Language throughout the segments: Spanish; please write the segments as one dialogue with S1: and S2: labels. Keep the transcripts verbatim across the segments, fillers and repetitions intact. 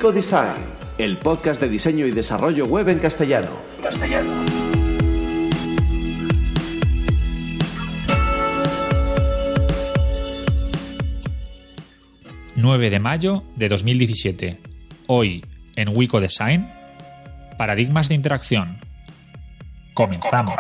S1: Wico Design, el podcast de diseño y desarrollo web en castellano. Castellano.
S2: nueve de mayo de dos mil diecisiete. Hoy, en Wico Design, paradigmas de interacción. Comenzamos.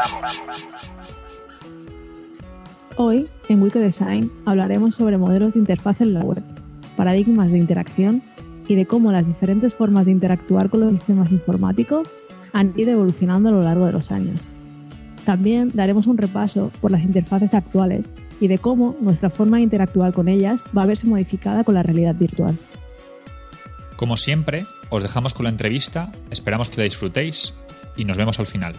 S3: Hoy, en Wico Design, hablaremos sobre modelos de interfaz en la web, paradigmas de interacción y de cómo las diferentes formas de interactuar con los sistemas informáticos han ido evolucionando a lo largo de los años. También daremos un repaso por las interfaces actuales y de cómo nuestra forma de interactuar con ellas va a verse modificada con la realidad virtual.
S2: Como siempre, os dejamos con la entrevista, esperamos que la disfrutéis y nos vemos al final.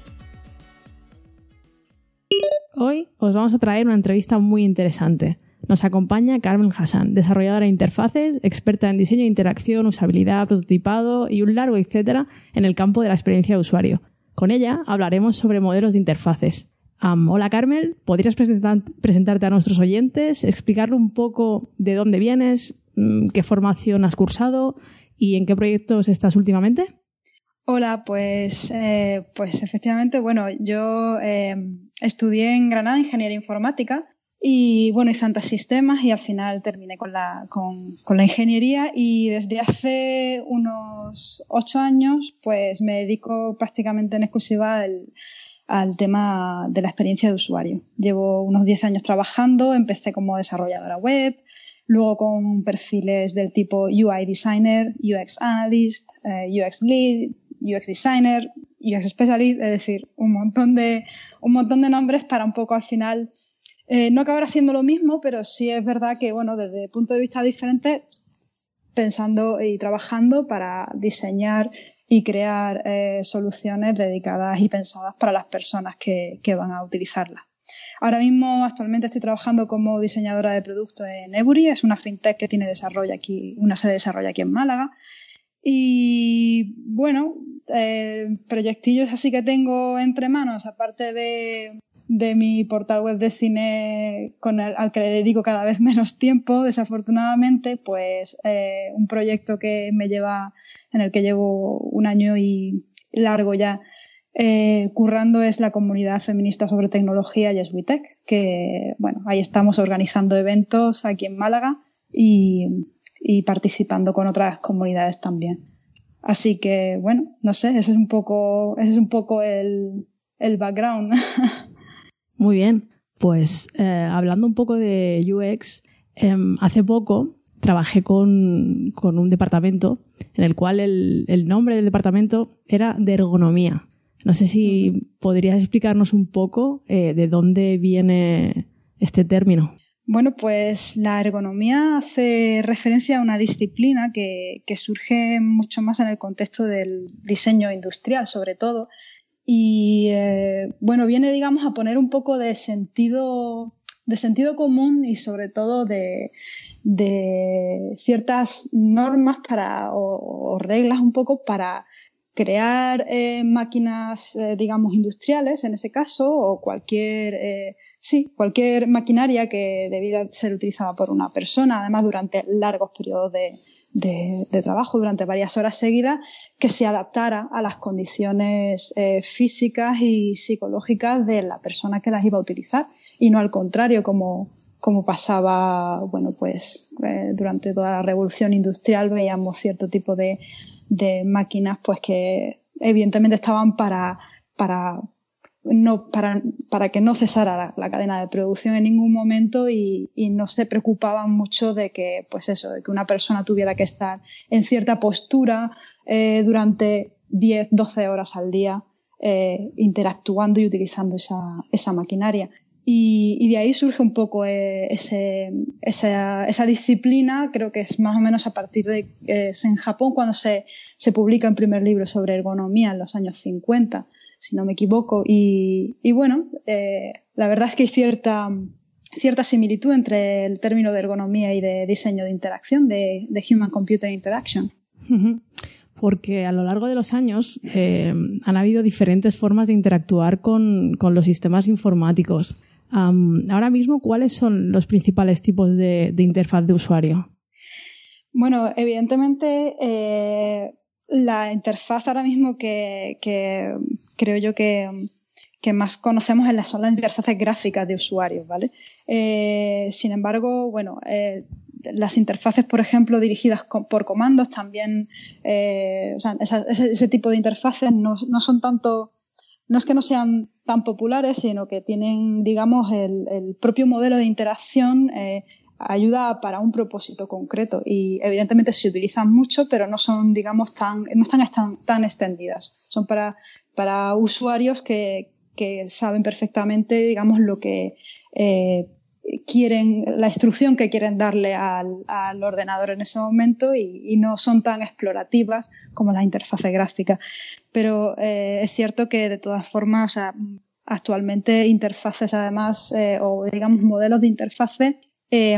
S3: Hoy os vamos a traer una entrevista muy interesante. Nos acompaña Carmen Hassan, desarrolladora de interfaces, experta en diseño de interacción, usabilidad, prototipado y un largo etcétera en el campo de la experiencia de usuario. Con ella hablaremos sobre modelos de interfaces. Um, hola Carmen, ¿podrías presentar, presentarte a nuestros oyentes, explicarle un poco de dónde vienes, qué formación has cursado y en qué proyectos estás últimamente?
S4: Hola, pues, eh, pues efectivamente, bueno, yo eh, estudié en Granada Ingeniería Informática y bueno, hice tantos sistemas y al final terminé con la, con, con la ingeniería y desde hace unos ocho años pues me dedico prácticamente en exclusiva al, al tema de la experiencia de usuario. Llevo unos diez años trabajando, empecé como desarrolladora web, luego con perfiles del tipo U I Designer, U X Analyst, eh, U X Lead, U X Designer, U X Specialist, es decir, un montón de, un montón de nombres para un poco al final eh, no acabar haciendo lo mismo, pero sí es verdad que, bueno, desde punto de vista diferente, pensando y trabajando para diseñar y crear eh, soluciones dedicadas y pensadas para las personas que, que van a utilizarlas. Ahora mismo, actualmente estoy trabajando como diseñadora de producto en Ebury, es una fintech que tiene desarrollo aquí, una sede de desarrollo aquí en Málaga. Y bueno, eh, proyectillos así que tengo entre manos, aparte de, de mi portal web de cine con el, al que le dedico cada vez menos tiempo, desafortunadamente, pues eh, un proyecto que me lleva, en el que llevo un año y largo ya eh, currando es la comunidad feminista sobre tecnología Yes We Tech, que bueno, ahí estamos organizando eventos aquí en Málaga y y participando con otras comunidades también. Así que, bueno, no sé, ese es un poco, ese es un poco el, el background.
S3: Muy bien, pues eh, hablando un poco de U X, eh, hace poco trabajé con, con un departamento en el cual el, el nombre del departamento era de ergonomía. No sé si podrías explicarnos un poco eh, de dónde viene este término.
S4: Bueno, pues la ergonomía hace referencia a una disciplina que, que surge mucho más en el contexto del diseño industrial, sobre todo. Y, eh, bueno, viene, digamos, a poner un poco de sentido, de sentido común y, sobre todo, de, de ciertas normas para, o, o reglas un poco para crear eh, máquinas, eh, digamos, industriales, en ese caso, o cualquier... Eh, Sí, cualquier maquinaria que debiera ser utilizada por una persona, además durante largos periodos de, de, de trabajo, durante varias horas seguidas, que se adaptara a las condiciones eh, físicas y psicológicas de la persona que las iba a utilizar y no al contrario, como, como pasaba, bueno, pues eh, durante toda la revolución industrial veíamos cierto tipo de, de máquinas pues que evidentemente estaban para, para No, para, para que no cesara la, la cadena de producción en ningún momento y, y no se preocupaban mucho de que, pues eso, de que una persona tuviera que estar en cierta postura eh, durante diez, doce horas al día eh, interactuando y utilizando esa, esa maquinaria. Y, y de ahí surge un poco eh, ese, esa, esa disciplina, creo que es más o menos a partir de eh, es en Japón cuando se, se publica el primer libro sobre ergonomía en los años cincuenta. Si no me equivoco, y, y bueno, eh, la verdad es que hay cierta, cierta similitud entre el término de ergonomía y de diseño de interacción, de, de Human Computer Interaction.
S3: Porque a lo largo de los años eh, han habido diferentes formas de interactuar con, con los sistemas informáticos. Um, ahora mismo, ¿cuáles son los principales tipos de, de interfaz de usuario?
S4: Bueno, evidentemente eh, la interfaz ahora mismo que, que creo yo que, que más conocemos en las, son las interfaces gráficas de usuarios, ¿vale? Eh, sin embargo, bueno, eh, las interfaces, por ejemplo, dirigidas con, por comandos también, eh, o sea, esa, ese, ese tipo de interfaces no, no son tanto, no es que no sean tan populares, sino que tienen, digamos, el, el propio modelo de interacción eh, ayuda para un propósito concreto y evidentemente se utilizan mucho, pero no son, digamos, tan, no están tan, tan extendidas. Son para, para usuarios que, que saben perfectamente, digamos, lo que eh, quieren, la instrucción que quieren darle al, al ordenador en ese momento y, y no son tan explorativas como las interfaces gráficas. Pero eh, es cierto que de todas formas, o sea, actualmente interfaces además, eh, o digamos modelos de interfaces, Eh,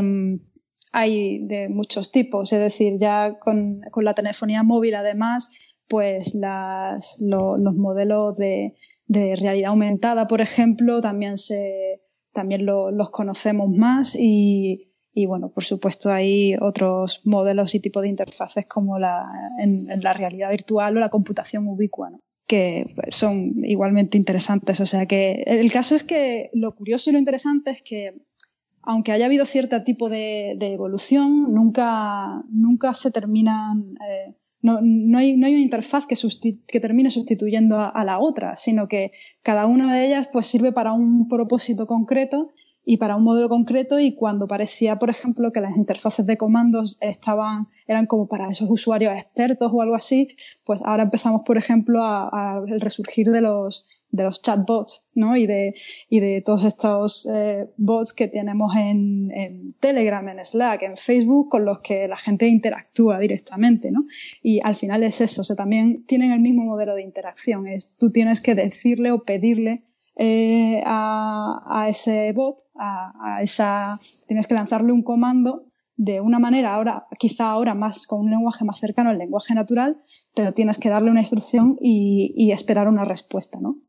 S4: hay de muchos tipos, es decir, ya con, con la telefonía móvil además, pues las, lo, los modelos de, de realidad aumentada, por ejemplo, también, se, también lo, los conocemos más y, y bueno, por supuesto hay otros modelos y tipos de interfaces como la, en, en la realidad virtual o la computación ubicua, ¿no? Que son igualmente interesantes. O sea que el caso es que lo curioso y lo interesante es que aunque haya habido cierto tipo de, de evolución, nunca, nunca se terminan, eh, no, no, hay, no hay una interfaz que, susti- que termine sustituyendo a, a la otra, sino que cada una de ellas pues, sirve para un propósito concreto y para un modelo concreto, y cuando parecía, por ejemplo, que las interfaces de comandos estaban, eran como para esos usuarios expertos o algo así, pues ahora empezamos, por ejemplo, a, a el resurgir de los de los chatbots, ¿no? Y de, y de todos estos eh, bots que tenemos en, en Telegram, en Slack, en Facebook, con los que la gente interactúa directamente, ¿no? Y al final es eso, o sea, también tienen el mismo modelo de interacción. Es, tú tienes que decirle o pedirle eh, a, a ese bot, a, a esa, tienes que lanzarle un comando de una manera, ahora, quizá ahora más con un lenguaje más cercano al lenguaje natural, pero tienes que darle una instrucción y, y esperar una respuesta, ¿no?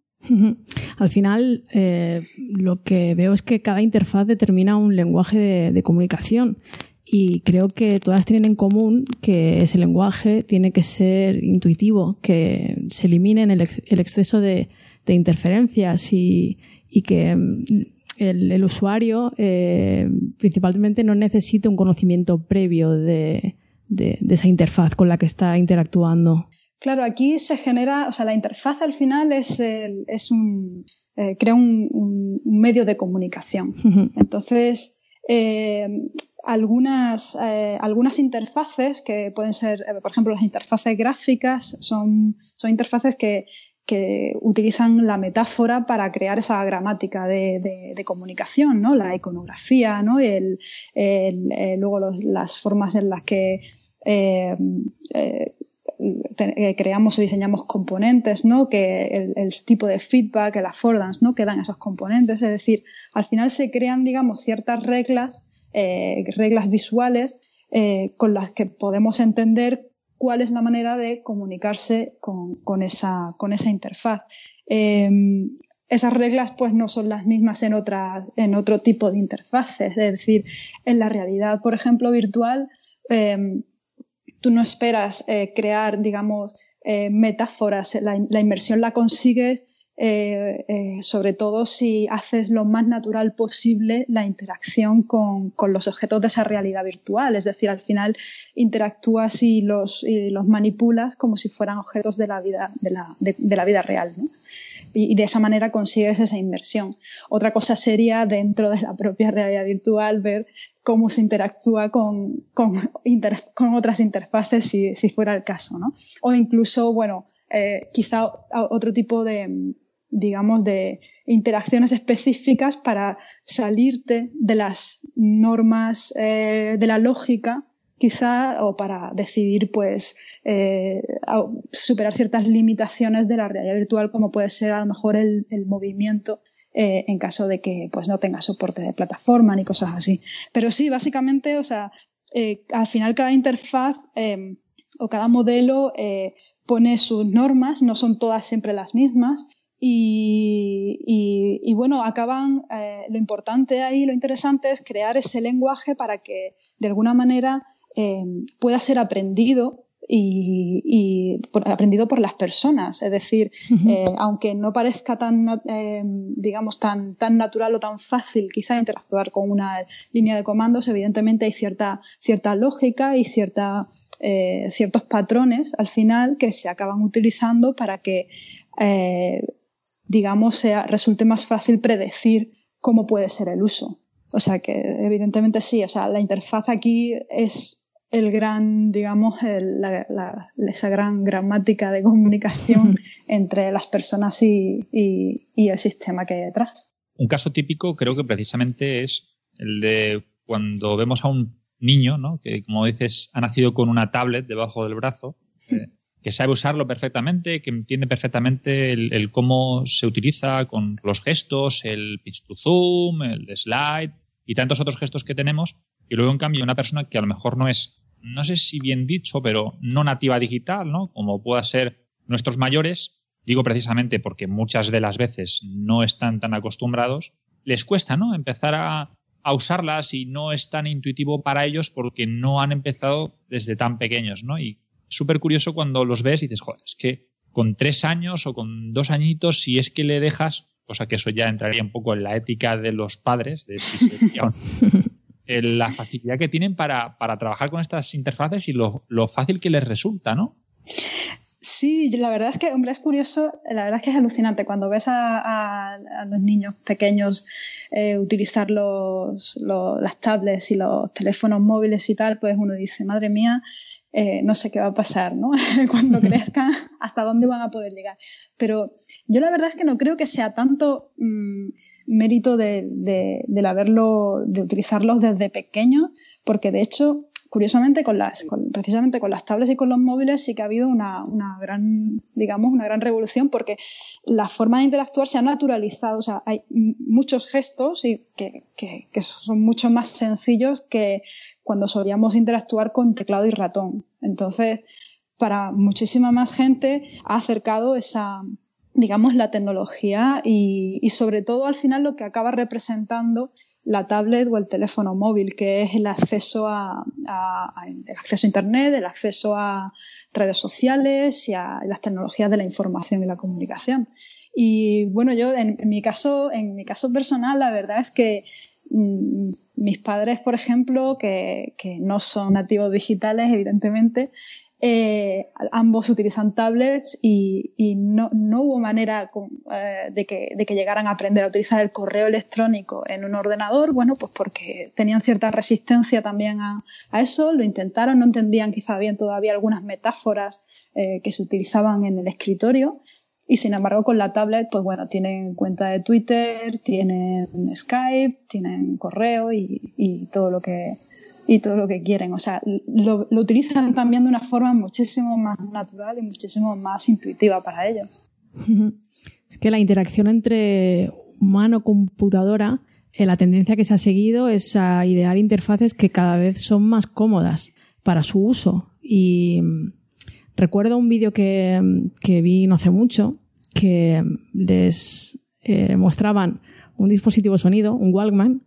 S3: Al final, eh, lo que veo es que cada interfaz determina un lenguaje de, de comunicación y creo que todas tienen en común que ese lenguaje tiene que ser intuitivo, que se elimine el, ex, el exceso de, de interferencias y, y que el, el usuario eh, principalmente no necesite un conocimiento previo de, de, de esa interfaz con la que está interactuando.
S4: Claro, aquí se genera, o sea, la interfaz al final es, el, es un, eh, crea un, un medio de comunicación. Uh-huh. Entonces, eh, algunas, eh, algunas interfaces que pueden ser, eh, por ejemplo, las interfaces gráficas son, son interfaces que, que utilizan la metáfora para crear esa gramática de, de, de comunicación, ¿no? La iconografía, ¿no? El, el, eh, luego los, las formas en las que eh, eh, creamos o diseñamos componentes, ¿no? Que el, el tipo de feedback, el affordance, ¿no? Que dan esos componentes. Es decir, al final se crean, digamos, ciertas reglas, eh, reglas visuales eh, con las que podemos entender cuál es la manera de comunicarse con, con, esa, con esa interfaz. Eh, esas reglas pues no son las mismas en, otra, en otro tipo de interfaces. Es decir, en la realidad, por ejemplo, virtual, eh, tú no esperas eh, crear, digamos, eh, metáforas. La, la inmersión la consigues eh, eh, sobre todo si haces lo más natural posible la interacción con, con los objetos de esa realidad virtual. Es decir, al final interactúas y los, y los manipulas como si fueran objetos de la vida, de la, de, de la vida real, ¿no? Y de esa manera consigues esa inmersión. Otra cosa sería dentro de la propia realidad virtual ver cómo se interactúa con, con, inter, con otras interfaces si, si fuera el caso, ¿no? O incluso, bueno, eh, quizá otro tipo de, digamos, de interacciones específicas para salirte de las normas eh, de la lógica, quizá, o para decidir, pues, eh, superar ciertas limitaciones de la realidad virtual, como puede ser a lo mejor el, el movimiento, eh, en caso de que pues no tenga soporte de plataforma ni cosas así. Pero sí, básicamente, o sea, eh, al final cada interfaz eh, o cada modelo eh, pone sus normas, no son todas siempre las mismas. Y, y, y bueno, acaban, eh, lo importante ahí, lo interesante es crear ese lenguaje para que de alguna manera eh, pueda ser aprendido y, y por, aprendido por las personas. Es decir, uh-huh. eh, aunque no parezca tan, eh, digamos, tan, tan natural o tan fácil quizá interactuar con una línea de comandos, evidentemente hay cierta, cierta lógica y cierta, eh, ciertos patrones al final que se acaban utilizando para que, eh, digamos, sea, resulte más fácil predecir cómo puede ser el uso. O sea que evidentemente sí, o sea, la interfaz aquí es el gran, digamos, el, la, la, esa gran gramática de comunicación entre las personas y, y, y el sistema que hay detrás.
S2: Un caso típico creo que precisamente es el de cuando vemos a un niño, ¿no? Que, como dices, ha nacido con una tablet debajo del brazo, eh, que sabe usarlo perfectamente, que entiende perfectamente el, el cómo se utiliza con los gestos, el pinch to zoom, el de slide y tantos otros gestos que tenemos. Y luego, en cambio, una persona que a lo mejor no es, no sé si bien dicho, pero no nativa digital, ¿no? Como pueda ser nuestros mayores, digo precisamente porque muchas de las veces no están tan acostumbrados, les cuesta, ¿no? Empezar a, a usarlas y no es tan intuitivo para ellos porque no han empezado desde tan pequeños, ¿no? Y súper curioso cuando los ves y dices, joder, es que con tres años o con dos añitos, si es que le dejas, cosa que eso ya entraría un poco en la ética de los padres, de si se la facilidad que tienen para, para trabajar con estas interfaces y lo, lo fácil que les resulta, ¿no?
S4: Sí, la verdad es que, hombre, es curioso, la verdad es que es alucinante cuando ves a, a, a los niños pequeños eh, utilizar los, los, las tablets y los teléfonos móviles y tal, pues uno dice, madre mía, eh, no sé qué va a pasar, ¿no? Cuando crezcan, hasta dónde van a poder llegar. Pero yo la verdad es que no creo que sea tanto mmm, mérito de, de, del haberlo, de utilizarlos desde pequeños, porque de hecho, curiosamente, con las, con, precisamente con las tablets y con los móviles sí que ha habido una, una gran, digamos, una gran revolución, porque la forma de interactuar se ha naturalizado. O sea, hay muchos gestos y que, que, que son mucho más sencillos que cuando solíamos interactuar con teclado y ratón. Entonces, para muchísima más gente ha acercado esa, digamos, la tecnología y, y sobre todo al final lo que acaba representando la tablet o el teléfono móvil, que es el acceso a, a, a el acceso a internet, el acceso a redes sociales y a las tecnologías de la información y la comunicación. Y bueno, yo en, en mi caso, en mi caso personal, la verdad es que mmm, mis padres, por ejemplo, que, que no son nativos digitales, evidentemente, Eh, ambos utilizan tablets y, y no, no hubo manera con, eh, de, que, de que llegaran a aprender a utilizar el correo electrónico en un ordenador, bueno, pues porque tenían cierta resistencia también a, a eso, lo intentaron, no entendían quizá bien todavía algunas metáforas eh, que se utilizaban en el escritorio y sin embargo con la tablet, pues bueno, tienen cuenta de Twitter, tienen Skype, tienen correo y, y todo lo que y todo lo que quieren. O sea, lo, lo utilizan también de una forma muchísimo más natural y muchísimo más intuitiva para ellos.
S3: Es que la interacción entre humano-computadora, eh, la tendencia que se ha seguido es a idear interfaces que cada vez son más cómodas para su uso. Y recuerdo un vídeo que, que vi no hace mucho que les eh, mostraban un dispositivo sonido, un Walkman,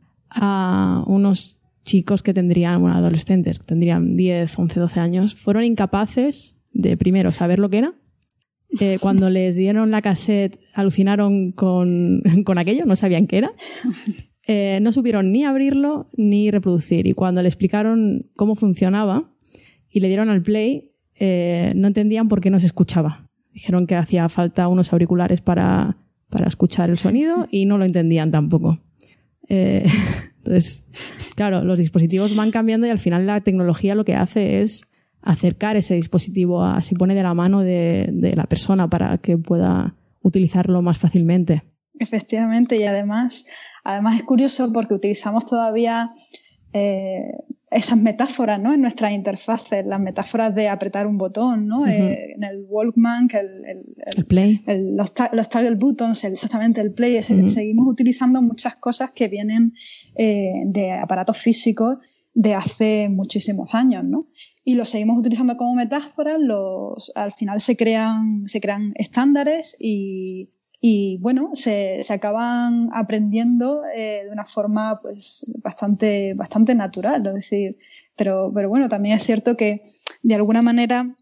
S3: a unos chicos que tendrían, bueno, adolescentes, que tendrían diez, once, doce años, fueron incapaces de, primero, saber lo que era. Eh, cuando les dieron la cassette, alucinaron con, con aquello, no sabían qué era. Eh, no supieron ni abrirlo ni reproducir. Y cuando le explicaron cómo funcionaba y le dieron al play, eh, no entendían por qué no se escuchaba. Dijeron que hacía falta unos auriculares para, para escuchar el sonido y no lo entendían tampoco. Eh, entonces, claro, los dispositivos van cambiando y al final la tecnología lo que hace es acercar ese dispositivo a, se pone de la mano de, de la persona para que pueda utilizarlo más fácilmente.
S4: Efectivamente, y además, además es curioso porque utilizamos todavía eh, esas metáforas, ¿no? En nuestras interfaces, las metáforas de apretar un botón, ¿no? Uh-huh. Eh, en el Walkman, que el, el, el,
S3: el play,
S4: el, los, ta- los toggle buttons, el, exactamente el play, uh-huh. Seguimos utilizando muchas cosas que vienen eh, de aparatos físicos de hace muchísimos años, ¿no? Y los seguimos utilizando como metáforas, los, al final se crean, se crean estándares y Y bueno, se, se acaban aprendiendo eh, de una forma pues bastante, bastante natural. Es decir, Pero, pero bueno, también es cierto que de alguna manera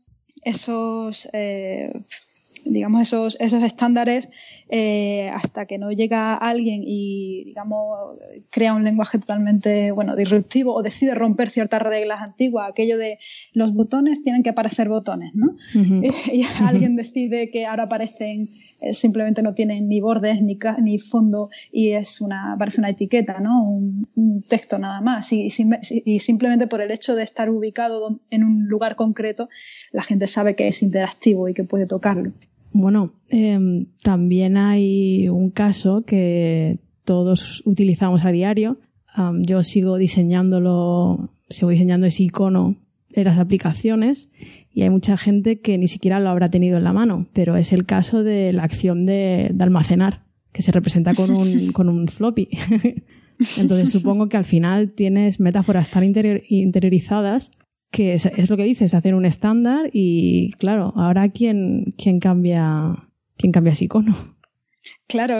S4: esos, eh, digamos, esos, esos estándares, eh, hasta que no llega alguien y, digamos, crea un lenguaje totalmente, bueno, disruptivo o decide romper ciertas reglas antiguas, aquello de los botones tienen que parecer botones, ¿no? Uh-huh. Y, y alguien decide que ahora aparecen, eh, simplemente no tienen ni bordes ni, ca- ni fondo y es una, parece una etiqueta, ¿no? Un, un texto nada más. Y, y, y simplemente por el hecho de estar ubicado en un lugar concreto, la gente sabe que es interactivo y que puede tocarlo.
S3: Bueno, eh, también hay un caso que todos utilizamos a diario. Um, yo sigo diseñándolo, sigo diseñando ese icono de las aplicaciones y hay mucha gente que ni siquiera lo habrá tenido en la mano, pero es el caso de la acción de, de almacenar, que se representa con un, con un floppy. Entonces supongo que al final tienes metáforas tan interior, interiorizadas que es, es lo que dices, hacer un estándar y claro, ahora quién, quién cambia quién cambia ese icono.
S4: Claro,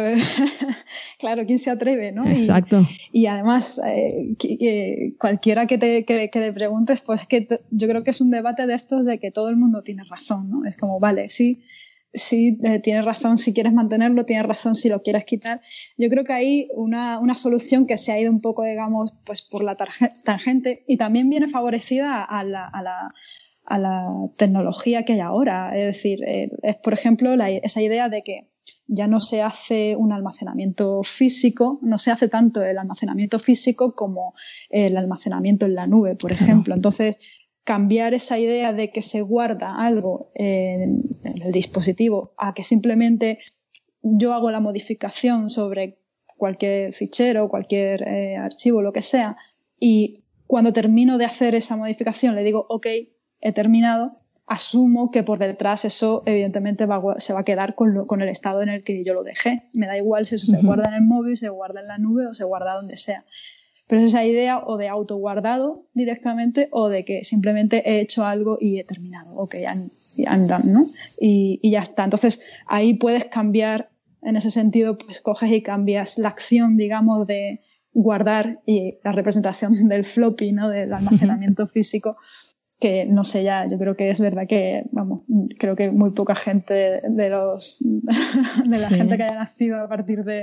S4: claro, ¿quién se atreve, no?
S3: Exacto.
S4: Y, y además, eh, que, que cualquiera que te, que, que te preguntes, pues que te, yo creo que es un debate de estos de que todo el mundo tiene razón, ¿no? Es como, vale, sí, sí, eh, tienes razón si quieres mantenerlo, tienes razón si lo quieres quitar. Yo creo que hay una, una solución que se ha ido un poco, digamos, pues por la tarje, tangente y también viene favorecida a la, a la, a la tecnología que hay ahora. Es decir, eh, es, por ejemplo, la, esa idea de que ya no se hace un almacenamiento físico, no se hace tanto el almacenamiento físico como el almacenamiento en la nube, por ejemplo. Entonces, cambiar esa idea de que se guarda algo en, en el dispositivo a que simplemente yo hago la modificación sobre cualquier fichero, cualquier eh, archivo, lo que sea, y cuando termino de hacer esa modificación le digo, ok, he terminado, asumo que por detrás eso evidentemente va, se va a quedar con, lo, con el estado en el que yo lo dejé. Me da igual si eso uh-huh. se guarda en el móvil, se guarda en la nube o se guarda donde sea. Pero es esa idea o de autoguardado directamente o de que simplemente he hecho algo y he terminado. Ok, I'm, I'm done, ¿no? Y, y ya está. Entonces ahí puedes cambiar, en ese sentido, pues coges y cambias la acción, digamos, de guardar y la representación del floppy, ¿no? Del almacenamiento físico. Que no sé ya, yo creo que es verdad que, vamos, creo que muy poca gente de los de la sí. gente que haya nacido a partir de,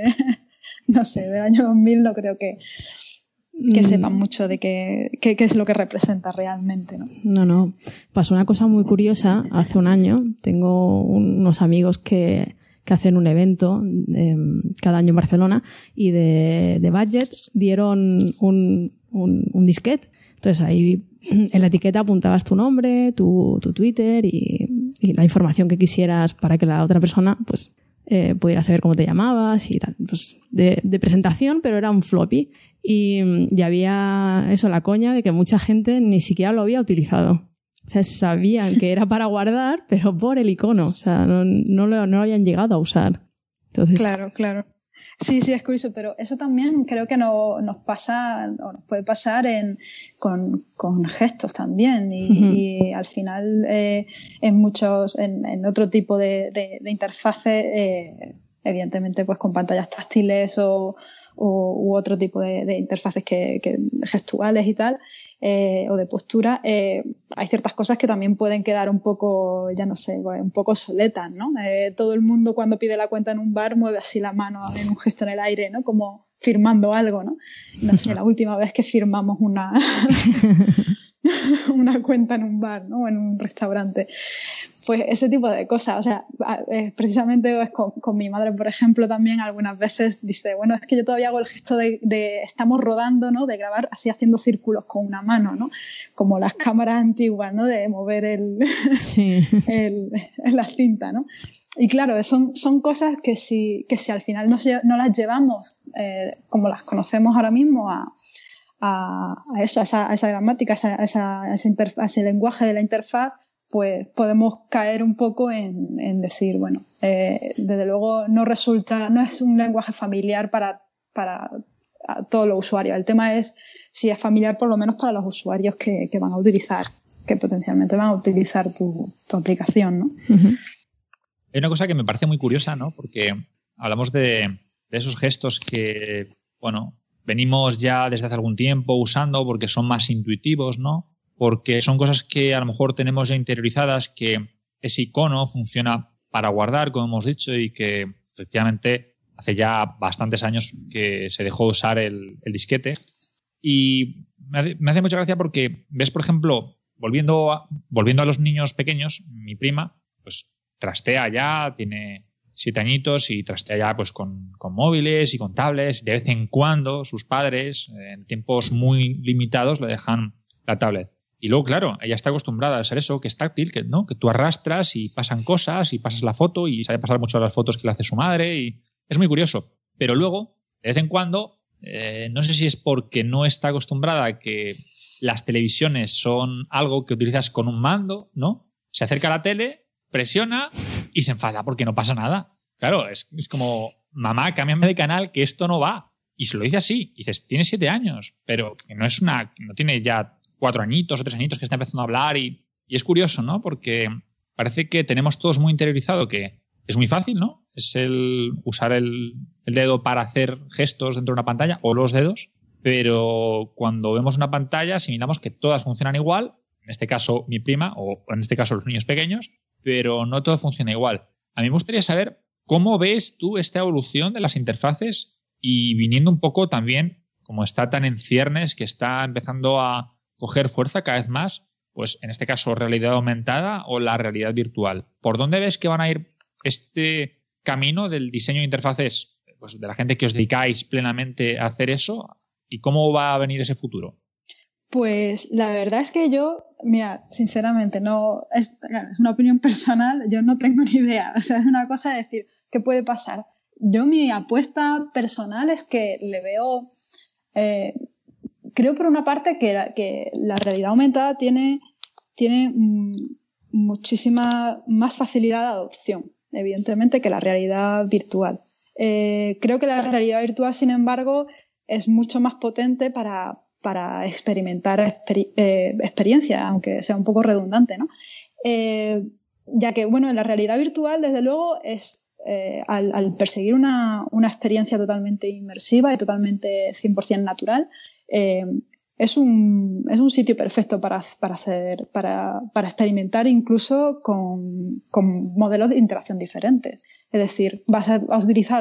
S4: no sé, del año dos mil, no creo que, que mm. sepan mucho de qué, qué, qué es lo que representa realmente, ¿no?
S3: No, no. Pasó una cosa muy curiosa hace un año. Tengo unos amigos que, que hacen un evento eh, cada año en Barcelona y de, de budget dieron un, un, un disquete. Entonces ahí en la etiqueta apuntabas tu nombre, tu, tu Twitter y, y la información que quisieras para que la otra persona pues eh, pudiera saber cómo te llamabas y tal. Pues de, de presentación, pero era un floppy. Y, y había eso, la coña de que mucha gente ni siquiera lo había utilizado. O sea, sabían que era para guardar, pero por el icono. O sea, no, no, lo, no lo habían llegado a usar. Entonces,
S4: claro, claro. Sí, sí, es curioso, pero eso también creo que no, nos pasa o nos puede pasar en, con, con gestos también y, uh-huh. y al final eh, en muchos, en, en otro tipo de, de, de interfaces, eh, evidentemente pues con pantallas táctiles o, o u otro tipo de, de interfaces que, que gestuales y tal, eh, o de postura, eh, hay ciertas cosas que también pueden quedar un poco, ya no sé, un poco soletas, ¿no? Eh, todo el mundo cuando pide la cuenta en un bar mueve así la mano en un gesto en el aire, ¿no? Como firmando algo, ¿no? No sé, la última vez que firmamos una una cuenta en un bar, ¿no? O en un restaurante. Pues ese tipo de cosas, o sea, eh, precisamente es con, con mi madre, por ejemplo, también algunas veces dice, bueno, es que yo todavía hago el gesto de, de estamos rodando, ¿no? De grabar así haciendo círculos con una mano, ¿no? Como las cámaras antiguas, ¿no? De mover el, sí. el, la cinta, ¿no? Y claro, son, son cosas que si, que si al final no, no las llevamos eh, como las conocemos ahora mismo a, a, a eso, a esa, a esa gramática, a, esa, a, esa, a, ese interf- a ese lenguaje de la interfaz, pues podemos caer un poco en, en decir, bueno, eh, desde luego no resulta, no es un lenguaje familiar para, para todos los usuarios. El tema es si es familiar por lo menos para los usuarios que, que van a utilizar, que potencialmente van a utilizar tu, tu aplicación, ¿no?
S2: Uh-huh. Hay una cosa que me parece muy curiosa, ¿no? Porque hablamos de, de esos gestos que, bueno, venimos ya desde hace algún tiempo usando porque son más intuitivos, ¿no? Porque son cosas que a lo mejor tenemos ya interiorizadas, que ese icono funciona para guardar, como hemos dicho, y que efectivamente hace ya bastantes años que se dejó usar el, el disquete. Y me hace, me hace mucha gracia porque ves, por ejemplo, volviendo a, volviendo a los niños pequeños, mi prima, pues trastea ya, tiene siete añitos y trastea ya pues con, con móviles y con tablets. De vez en cuando sus padres, en tiempos muy limitados, le dejan la tablet. Y luego, claro, ella está acostumbrada a ser eso, que es táctil, que, ¿no? que tú arrastras y pasan cosas y pasas la foto y sabe pasar mucho las fotos que le hace su madre y es muy curioso. Pero luego, de vez en cuando, eh, no sé si es porque no está acostumbrada a que las televisiones son algo que utilizas con un mando, ¿no? Se acerca a la tele, presiona y se enfada porque no pasa nada. Claro, es, es como, mamá, cámbiame de canal que esto no va. Y se lo dice así. Y dices, tiene siete años, pero que no es una, no tiene ya cuatro añitos o tres añitos que está empezando a hablar y, y es curioso, ¿no? Porque parece que tenemos todos muy interiorizado que es muy fácil, ¿no? Es el usar el, el dedo para hacer gestos dentro de una pantalla o los dedos, pero cuando vemos una pantalla asimilamos que todas funcionan igual, en este caso mi prima o en este caso los niños pequeños, pero no todo funciona igual. A mí me gustaría saber cómo ves tú esta evolución de las interfaces y viniendo un poco también, como está tan en ciernes, que está empezando a coger fuerza cada vez más, pues en este caso realidad aumentada o la realidad virtual. ¿Por dónde ves que van a ir este camino del diseño de interfaces, pues de la gente que os dedicáis plenamente a hacer eso? ¿Y cómo va a venir ese futuro?
S4: Pues la verdad es que yo, mira, sinceramente, no es, es una opinión personal, yo no tengo ni idea. O sea, es una cosa de decir, ¿qué puede pasar? Yo mi apuesta personal es que le veo... Eh, Creo por una parte que la, que la realidad aumentada tiene, tiene muchísima más facilidad de adopción, evidentemente, que la realidad virtual. Eh, creo que la realidad virtual, sin embargo, es mucho más potente para, para experimentar exper- eh, experiencias, aunque sea un poco redundante, ¿no? Eh, ya que, bueno, en la realidad virtual, desde luego, es eh, al, al perseguir una, una experiencia totalmente inmersiva y totalmente cien por ciento natural, Eh, es, un, es un sitio perfecto para, para, hacer, para, para experimentar incluso con, con modelos de interacción diferentes. Es decir, vas a, vas a utilizar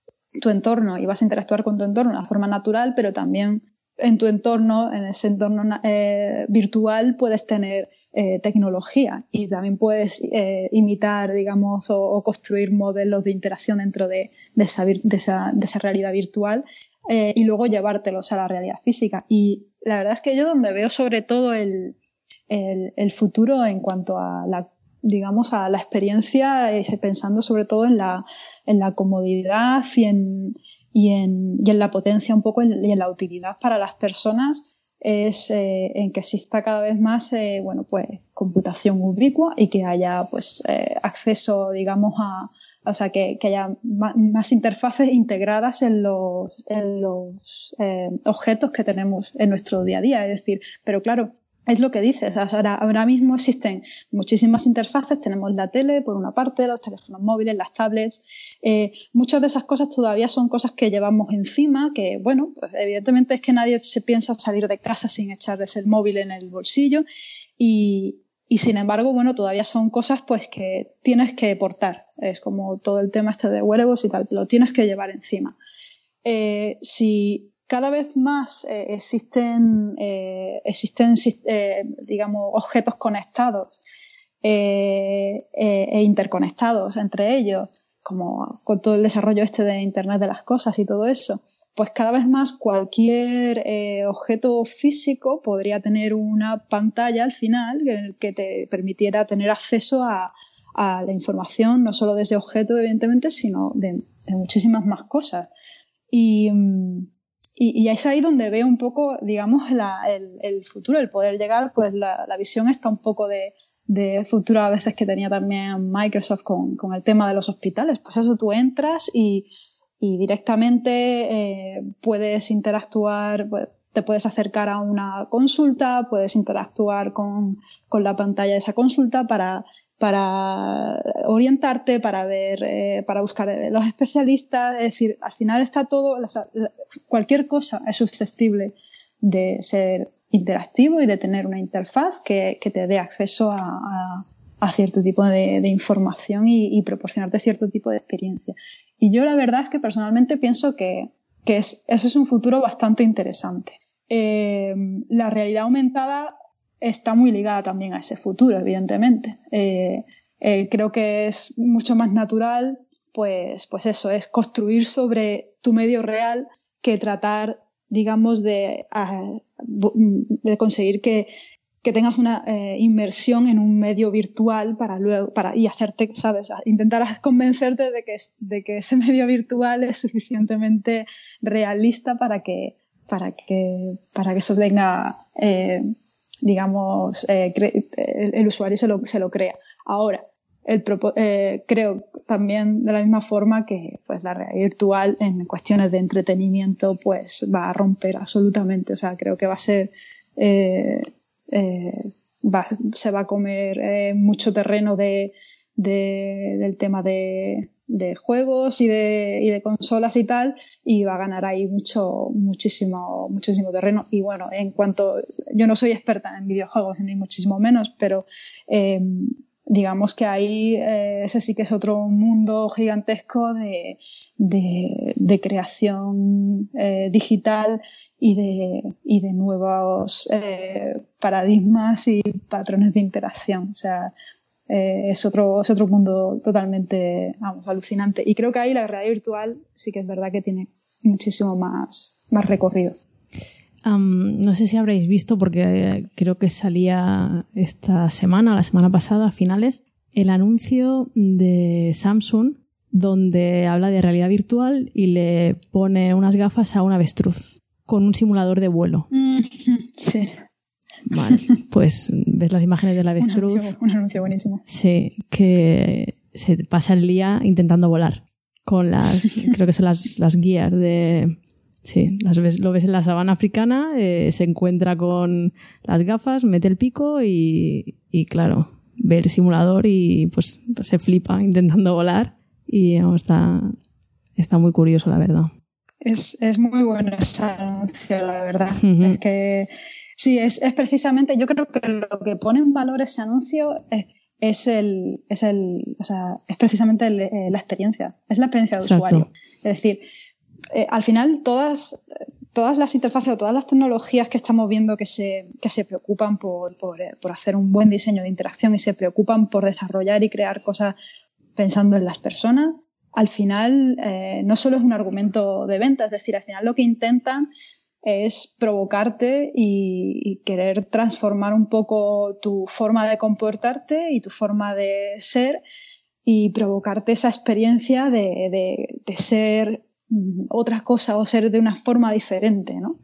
S4: tu entorno y vas a interactuar con tu entorno de una forma natural, pero también en tu entorno, en ese entorno eh, virtual, puedes tener eh, tecnología y también puedes eh, imitar, digamos, o, o construir modelos de interacción dentro de, de, esa, de, esa, de esa realidad virtual. Eh, y luego llevártelos a la realidad física. Y la verdad es que yo donde veo sobre todo el, el, el futuro en cuanto a la, digamos, a la experiencia, eh, pensando sobre todo en la, en la comodidad y en, y, en, y en la potencia un poco en, y en la utilidad para las personas, es eh, en que exista cada vez más eh, bueno, pues, computación ubicua y que haya pues, eh, acceso, digamos, a O sea, que, que haya más, más interfaces integradas en los, en los eh, objetos que tenemos en nuestro día a día. Es decir, pero claro, es lo que dices. Ahora, ahora mismo existen muchísimas interfaces. Tenemos la tele, por una parte, los teléfonos móviles, las tablets. Eh, muchas de esas cosas todavía son cosas que llevamos encima, que, bueno, pues evidentemente es que nadie se piensa salir de casa sin echarles el móvil en el bolsillo. Y... Y sin embargo, bueno, todavía son cosas pues que tienes que portar. Es como todo el tema este de wearables y tal, lo tienes que llevar encima. Eh, si cada vez más eh, existen, eh, existen eh, digamos, objetos conectados eh, eh, e interconectados entre ellos, como con todo el desarrollo este de Internet de las cosas y todo eso, pues cada vez más cualquier eh, objeto físico podría tener una pantalla al final que, que te permitiera tener acceso a, a la información, no solo de ese objeto, evidentemente, sino de, de muchísimas más cosas. Y, y, y es ahí donde veo un poco, digamos, la, el, el futuro, el poder llegar, pues la, la visión está un poco de, de futuro a veces que tenía también Microsoft con, con el tema de los hospitales. Pues eso, tú entras y y directamente eh, puedes interactuar, te puedes acercar a una consulta, puedes interactuar con, con la pantalla de esa consulta para para orientarte, para ver, eh, para buscar los especialistas. Es decir, al final está todo, cualquier cosa es susceptible de ser interactivo y de tener una interfaz que, que te dé acceso a, a, a cierto tipo de, de información y, y proporcionarte cierto tipo de experiencia. Y yo la verdad es que personalmente pienso que, que es, eso es un futuro bastante interesante. Eh, la realidad aumentada está muy ligada también a ese futuro, evidentemente. Eh, eh, creo que es mucho más natural, pues, pues eso, es construir sobre tu medio real que tratar, digamos, de, de conseguir que, que tengas una eh, inmersión en un medio virtual para luego, para, y hacerte, ¿sabes? Intentar convencerte de que, de que ese medio virtual es suficientemente realista para que, para que, para que eso tenga, eh, digamos, eh, el, el usuario se lo, se lo crea. Ahora, el, eh, creo también de la misma forma que pues, la realidad virtual en cuestiones de entretenimiento pues va a romper absolutamente. O sea, creo que va a ser, eh, eh, va, se va a comer eh, mucho terreno de, de, del tema de, de juegos y de, y de consolas y tal, y va a ganar ahí mucho, muchísimo, muchísimo terreno. Y bueno, en cuanto, yo no soy experta en videojuegos ni muchísimo menos, pero eh, digamos que ahí eh, ese sí que es otro mundo gigantesco de, de, de creación eh, digital y de, y de nuevos eh, paradigmas y patrones de interacción. O sea, eh, es, otro, es otro mundo totalmente, vamos, alucinante. Y creo que ahí la realidad virtual sí que es verdad que tiene muchísimo más, más recorrido.
S3: Um, no sé si habréis visto, porque creo que salía esta semana, la semana pasada, a finales, el anuncio de Samsung donde habla de realidad virtual y le pone unas gafas a un avestruz con un simulador de vuelo.
S4: Sí.
S3: Vale, pues ves las imágenes del avestruz.
S4: Un anuncio, un anuncio buenísimo.
S3: Sí, que se pasa el día intentando volar con las, creo que son las, las guías de... Sí, las ves, lo ves en la sabana africana, eh, se encuentra con las gafas, mete el pico y, y claro, ve el simulador y pues, pues se flipa intentando volar y no, está, está muy curioso, la verdad.
S4: Es, es muy bueno ese anuncio, la verdad.
S3: Uh-huh.
S4: Es que sí, es, es precisamente, yo creo que lo que pone en valor ese anuncio es, es el, es el, o sea, es precisamente el, eh, la experiencia, es la experiencia de
S3: Exacto.
S4: usuario. Es decir, Eh, al final todas, todas las interfaces o todas las tecnologías que estamos viendo que se, que se preocupan por, por, por hacer un buen diseño de interacción y se preocupan por desarrollar y crear cosas pensando en las personas, al final eh, no solo es un argumento de venta, es decir, al final lo que intentan es provocarte y, y querer transformar un poco tu forma de comportarte y tu forma de ser y provocarte esa experiencia de, de, de ser otra cosa o ser de una forma diferente, ¿no?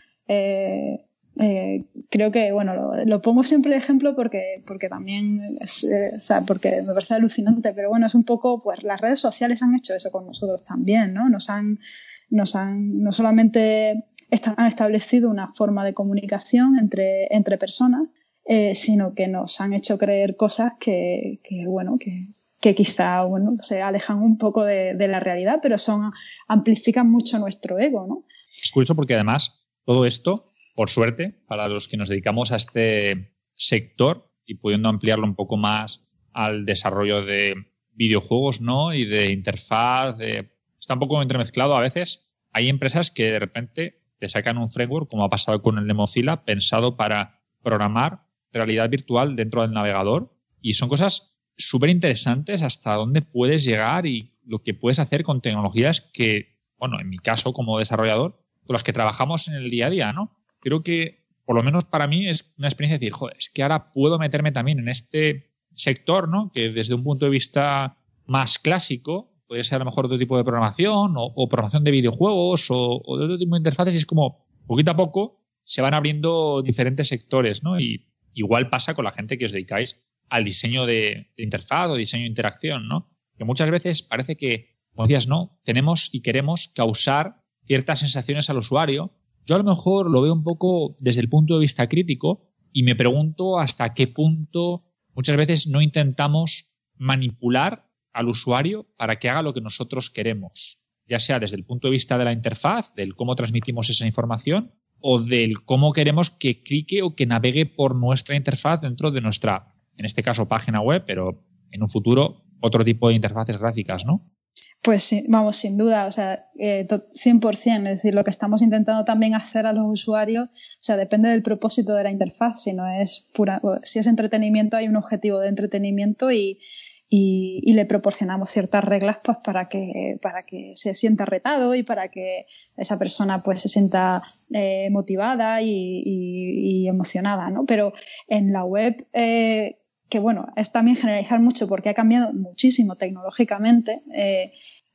S4: Eh, eh, creo que, bueno, lo, lo pongo siempre de ejemplo porque, porque también es, eh, o sea, porque me parece alucinante, pero bueno, es un poco, pues las redes sociales han hecho eso con nosotros también, ¿no? Nos han, nos han, no solamente está, han establecido una forma de comunicación entre, entre personas, eh, sino que nos han hecho creer cosas que, que bueno, que que quizá bueno, se alejan un poco de, de la realidad, pero son amplifican mucho nuestro ego, ¿no?
S2: Es curioso porque además todo esto, por suerte, para los que nos dedicamos a este sector y pudiendo ampliarlo un poco más al desarrollo de videojuegos, ¿no? Y de interfaz, de... está un poco entremezclado a veces. Hay empresas que de repente te sacan un framework, como ha pasado con el de Mozilla, pensado para programar realidad virtual dentro del navegador, y son cosas súper interesantes hasta dónde puedes llegar y lo que puedes hacer con tecnologías que, bueno, en mi caso como desarrollador, con las que trabajamos en el día a día, ¿no? Creo que, por lo menos para mí, es una experiencia de decir, joder, es que ahora puedo meterme también en este sector, ¿no? Que desde un punto de vista más clásico, puede ser a lo mejor otro tipo de programación o, o programación de videojuegos o, o de otro tipo de interfaces, y es como, poquito a poco, se van abriendo diferentes sectores, ¿no? Y igual pasa con la gente que os dedicáis al diseño de, de interfaz o diseño de interacción, ¿no? Que muchas veces parece que, como decías, no, tenemos y queremos causar ciertas sensaciones al usuario. Yo a lo mejor lo veo un poco desde el punto de vista crítico y me pregunto hasta qué punto muchas veces no intentamos manipular al usuario para que haga lo que nosotros queremos, ya sea desde el punto de vista de la interfaz, del cómo transmitimos esa información, o del cómo queremos que clique o que navegue por nuestra interfaz dentro de nuestra, en este caso, página web, pero en un futuro otro tipo de interfaces gráficas, ¿no?
S4: Pues sí, vamos, sin duda, o sea, eh, cien por ciento, es decir, lo que estamos intentando también hacer a los usuarios, o sea, depende del propósito de la interfaz, si no es pura, si es entretenimiento, hay un objetivo de entretenimiento y, y, y le proporcionamos ciertas reglas pues para que, para que se sienta retado y para que esa persona pues se sienta eh, motivada y, y, y emocionada, ¿no? Pero en la web, eh, que bueno, es también generalizar mucho porque ha cambiado muchísimo tecnológicamente, eh,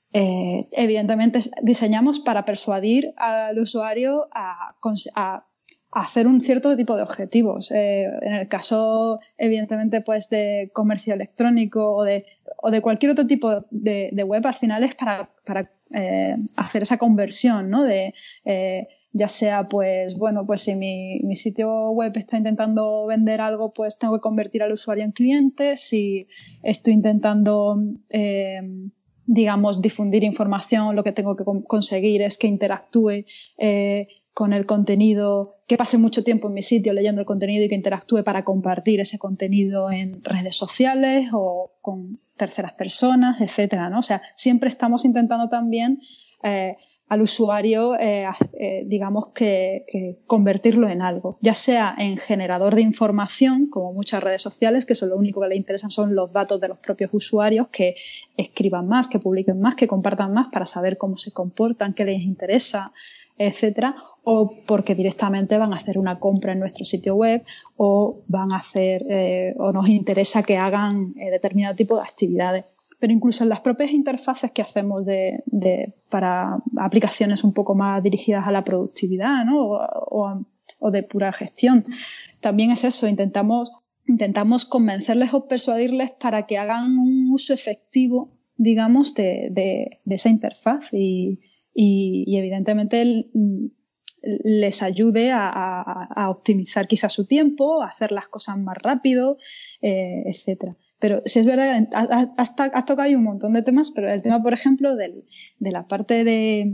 S4: Eh, evidentemente diseñamos para persuadir al usuario a, a, a hacer un cierto tipo de objetivos. Eh, en el caso, evidentemente, pues de comercio electrónico o de, o de cualquier otro tipo de, de web, al final es para, para eh, hacer esa conversión, ¿no? De, eh, ya sea, pues, bueno, pues si mi, mi sitio web está intentando vender algo, pues tengo que convertir al usuario en cliente. Si estoy intentando eh, digamos, difundir información, lo que tengo que conseguir es que interactúe eh, con el contenido, que pase mucho tiempo en mi sitio leyendo el contenido y que interactúe para compartir ese contenido en redes sociales o con terceras personas, etcétera, ¿no? O sea, siempre estamos intentando también eh, al usuario, eh, eh, digamos, que, que convertirlo en algo, ya sea en generador de información, como muchas redes sociales, que eso lo único que le interesan son los datos de los propios usuarios, que escriban más, que publiquen más, que compartan más para saber cómo se comportan, qué les interesa, etcétera, o porque directamente van a hacer una compra en nuestro sitio web o van a hacer, eh, o nos interesa que hagan eh, determinado tipo de actividades. Pero incluso en las propias interfaces que hacemos de, de, para aplicaciones un poco más dirigidas a la productividad, ¿no? o, o, o de pura gestión, también es eso, intentamos, intentamos convencerles o persuadirles para que hagan un uso efectivo, digamos, de, de, de esa interfaz y, y, y evidentemente el, les ayude a, a, a optimizar quizás su tiempo, a hacer las cosas más rápido, eh, etcétera. Pero si es verdad, has, has tocado ahí un montón de temas, pero el tema, por ejemplo, del, de la parte de,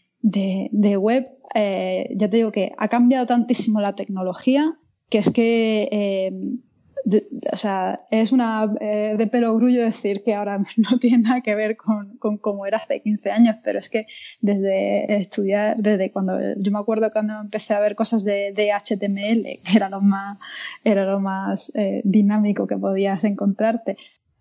S4: de, de web, eh, ya te digo que ha cambiado tantísimo la tecnología que es que, eh, de, o sea, es una eh, de perogrullo decir que ahora no tiene nada que ver con, con cómo era hace quince años, pero es que desde estudiar, desde cuando, yo me acuerdo cuando empecé a ver cosas de, de H T M L, que era lo más, era lo más eh, dinámico que podías encontrarte,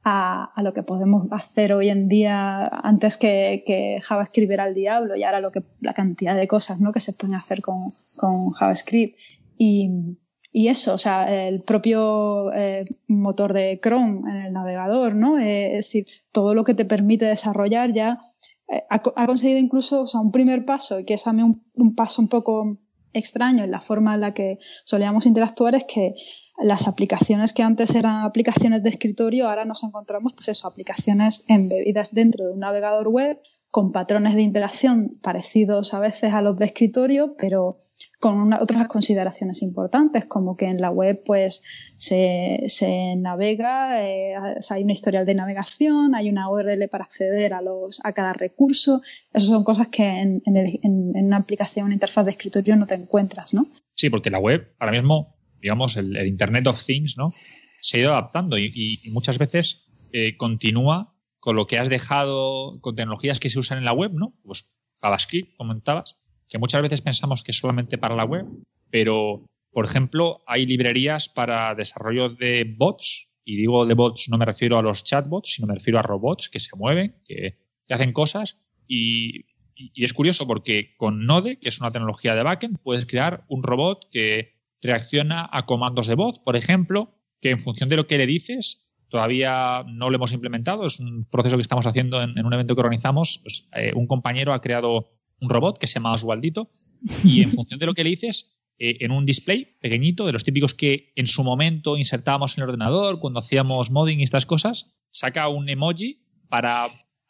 S4: a, a lo que podemos hacer hoy en día, antes que, que JavaScript era el diablo, y ahora lo que, la cantidad de cosas, ¿no?, que se pueden hacer con, con JavaScript. Y, Y eso, o sea, el propio eh, motor de Chrome en el navegador, ¿no? Eh, es decir, todo lo que te permite desarrollar ya eh, ha, ha conseguido incluso, o sea, un primer paso, y que es también un, un paso un poco extraño en la forma en la que solíamos interactuar, es que las aplicaciones que antes eran aplicaciones de escritorio, ahora nos encontramos, pues eso, aplicaciones embebidas dentro de un navegador web con patrones de interacción parecidos a veces a los de escritorio, pero con una, otras consideraciones importantes, como que en la web pues se, se navega, eh, o sea, hay un historial de navegación, hay una U R L para acceder a los a cada recurso. Esas son cosas que en, en, el, en, en una aplicación, una interfaz de escritorio no te encuentras, ¿no?
S2: Sí, porque la web, ahora mismo, digamos, el, el Internet of Things, ¿no?, se ha ido adaptando y, y, y muchas veces eh, continúa con lo que has dejado, con tecnologías que se usan en la web, ¿no? Pues JavaScript, comentabas, que muchas veces pensamos que es solamente para la web, pero, por ejemplo, hay librerías para desarrollo de bots, y digo de bots no me refiero a los chatbots, sino me refiero a robots que se mueven, que, que hacen cosas, y, y es curioso porque con Node, que es una tecnología de backend, puedes crear un robot que reacciona a comandos de bot, por ejemplo, que en función de lo que le dices, todavía no lo hemos implementado, es un proceso que estamos haciendo en, en un evento que organizamos, pues, eh, un compañero ha creado un robot que se llama Oswaldito y en función de lo que le dices, eh, en un display pequeñito, de los típicos que en su momento insertábamos en el ordenador cuando hacíamos modding y estas cosas, saca un emoji para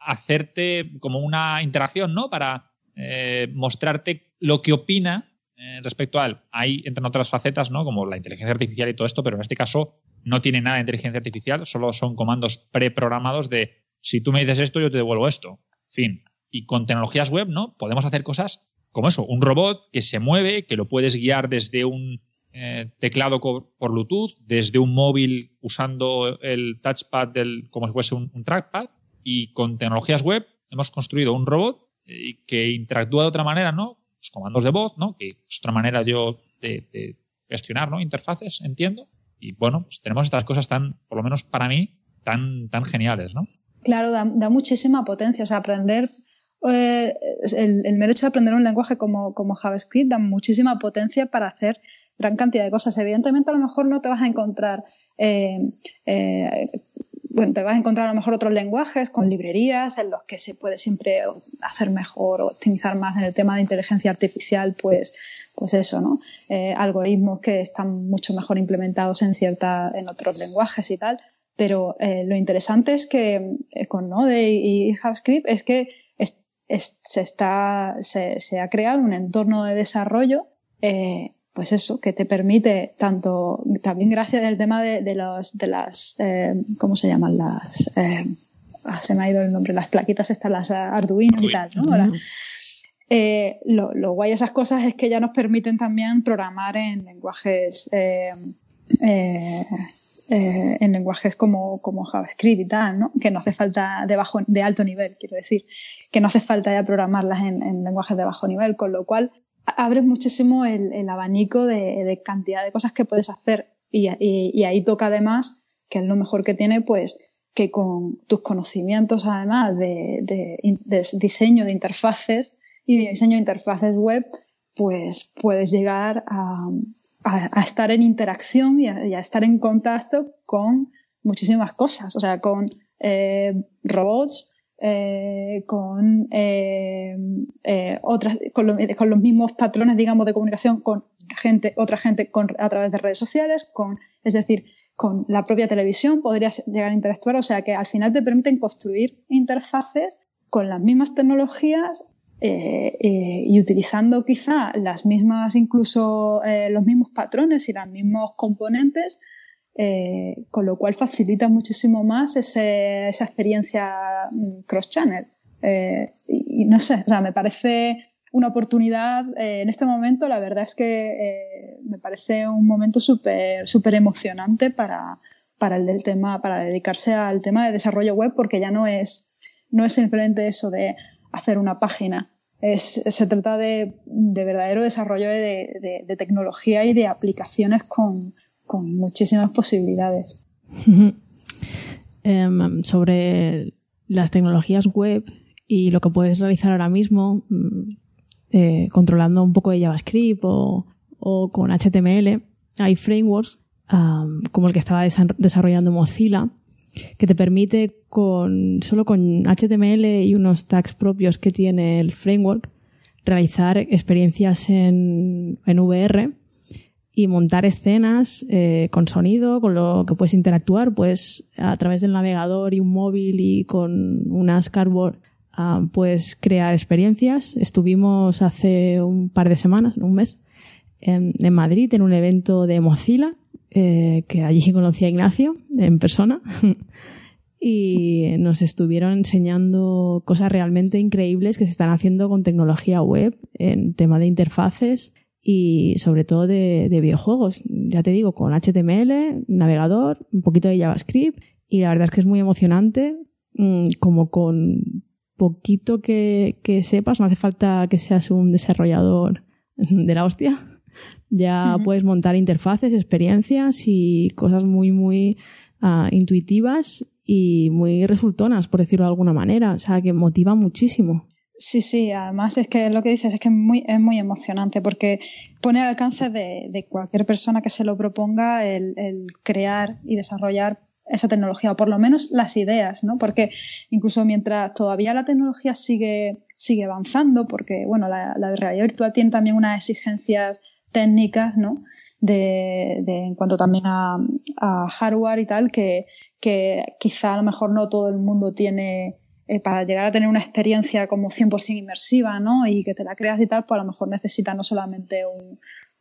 S2: hacerte como una interacción, ¿no? Para eh, mostrarte lo que opina eh, respecto a él. Ahí entran otras facetas, ¿no?, como la inteligencia artificial y todo esto, pero en este caso no tiene nada de inteligencia artificial, solo son comandos preprogramados de si tú me dices esto, yo te devuelvo esto. Fin. Y con tecnologías web, ¿no? Podemos hacer cosas como eso, un robot que se mueve, que lo puedes guiar desde un eh, teclado por Bluetooth, desde un móvil usando el touchpad del, como si fuese un, un trackpad, y con tecnologías web hemos construido un robot eh, que interactúa de otra manera, ¿no? Los comandos de voz, ¿no? Que es otra manera yo de, de gestionar, ¿no? Interfaces, entiendo. Y bueno, pues tenemos estas cosas tan, por lo menos para mí, tan, tan geniales, ¿no?
S4: Claro, da, da muchísima potencia. O sea, aprender eh, el, el mero hecho de aprender un lenguaje como, como JavaScript da muchísima potencia para hacer gran cantidad de cosas. Evidentemente, a lo mejor no te vas a encontrar eh, eh, bueno, te vas a encontrar a lo mejor otros lenguajes con librerías en los que se puede siempre hacer mejor o optimizar más en el tema de inteligencia artificial, pues, pues eso, ¿no? Eh, algoritmos que están mucho mejor implementados en cierta, en otros lenguajes y tal. Pero eh, lo interesante es que eh, con Node y, y JavaScript es que es, es, se, está, se, se ha creado un entorno de desarrollo, eh, pues eso, que te permite tanto, también gracias al tema de, de, los, de las, eh, ¿cómo se llaman? Las, eh, ah, se me ha ido el nombre, las plaquitas estas, las Arduino y tal, ¿no? Ahora, eh, lo, lo guay de esas cosas es que ya nos permiten también programar en lenguajes, eh, eh, Eh, en lenguajes como, como JavaScript y tal, ¿no? Que no hace falta de, bajo, de alto nivel, quiero decir, que no hace falta ya programarlas en, en lenguajes de bajo nivel, con lo cual abres muchísimo el, el abanico de, de cantidad de cosas que puedes hacer y, y, y ahí toca además, que es lo mejor que tiene, pues que con tus conocimientos además de, de, de diseño de interfaces y de diseño de interfaces web, pues puedes llegar a A, a estar en interacción y a, y a estar en contacto con muchísimas cosas, o sea, con eh, robots, eh, con, eh, eh, otras, con, lo, con los mismos patrones, digamos, de comunicación con gente, otra gente con, a través de redes sociales, con, es decir, con la propia televisión podrías llegar a interactuar, o sea, que al final te permiten construir interfaces con las mismas tecnologías. Eh, eh, y utilizando quizá las mismas, incluso eh, los mismos patrones y los mismos componentes, eh, con lo cual facilita muchísimo más ese, esa experiencia cross-channel. Eh, y, y no sé, o sea, me parece una oportunidad eh, en este momento, la verdad es que eh, me parece un momento súper súper emocionante para, para el del tema, para dedicarse al tema de desarrollo web, porque ya no es, no es simplemente eso de hacer una página. Es, se trata de, de verdadero desarrollo de, de, de tecnología y de aplicaciones con, con muchísimas posibilidades.
S3: um, sobre las tecnologías web y lo que puedes realizar ahora mismo, eh, controlando un poco de JavaScript o, o con H T M L, hay frameworks um, como el que estaba desa- desarrollando Mozilla, que te permite con solo con H T M L y unos tags propios que tiene el framework realizar experiencias en, en V R y montar escenas eh, con sonido, con lo que puedes interactuar pues a través del navegador y un móvil y con unas cardboard uh, puedes crear experiencias. Estuvimos hace un par de semanas, un mes, en, en Madrid en un evento de Mozilla. Eh, que allí conocí a Ignacio en persona y nos estuvieron enseñando cosas realmente increíbles que se están haciendo con tecnología web en tema de interfaces y sobre todo de, de videojuegos. Ya te digo, con H T M L, navegador, un poquito de JavaScript y la verdad es que es muy emocionante, como con poquito que, que sepas, no hace falta que seas un desarrollador de la hostia. Ya uh-huh. puedes montar interfaces, experiencias y cosas muy, muy uh, intuitivas y muy resultonas, por decirlo de alguna manera. O sea, que motiva muchísimo.
S4: Sí, sí. Además es que lo que dices es que es muy, es muy emocionante porque pone al alcance de, de cualquier persona que se lo proponga el, el crear y desarrollar esa tecnología, o por lo menos las ideas, ¿no? Porque incluso mientras todavía la tecnología sigue, sigue avanzando, porque, bueno, la, la realidad virtual tiene también unas exigencias técnicas, ¿no? De, de, en cuanto también a, a hardware y tal, que, que quizá a lo mejor no todo el mundo tiene eh, para llegar a tener una experiencia como cien por ciento inmersiva, ¿no? Y que te la creas y tal, pues a lo mejor necesita no solamente un,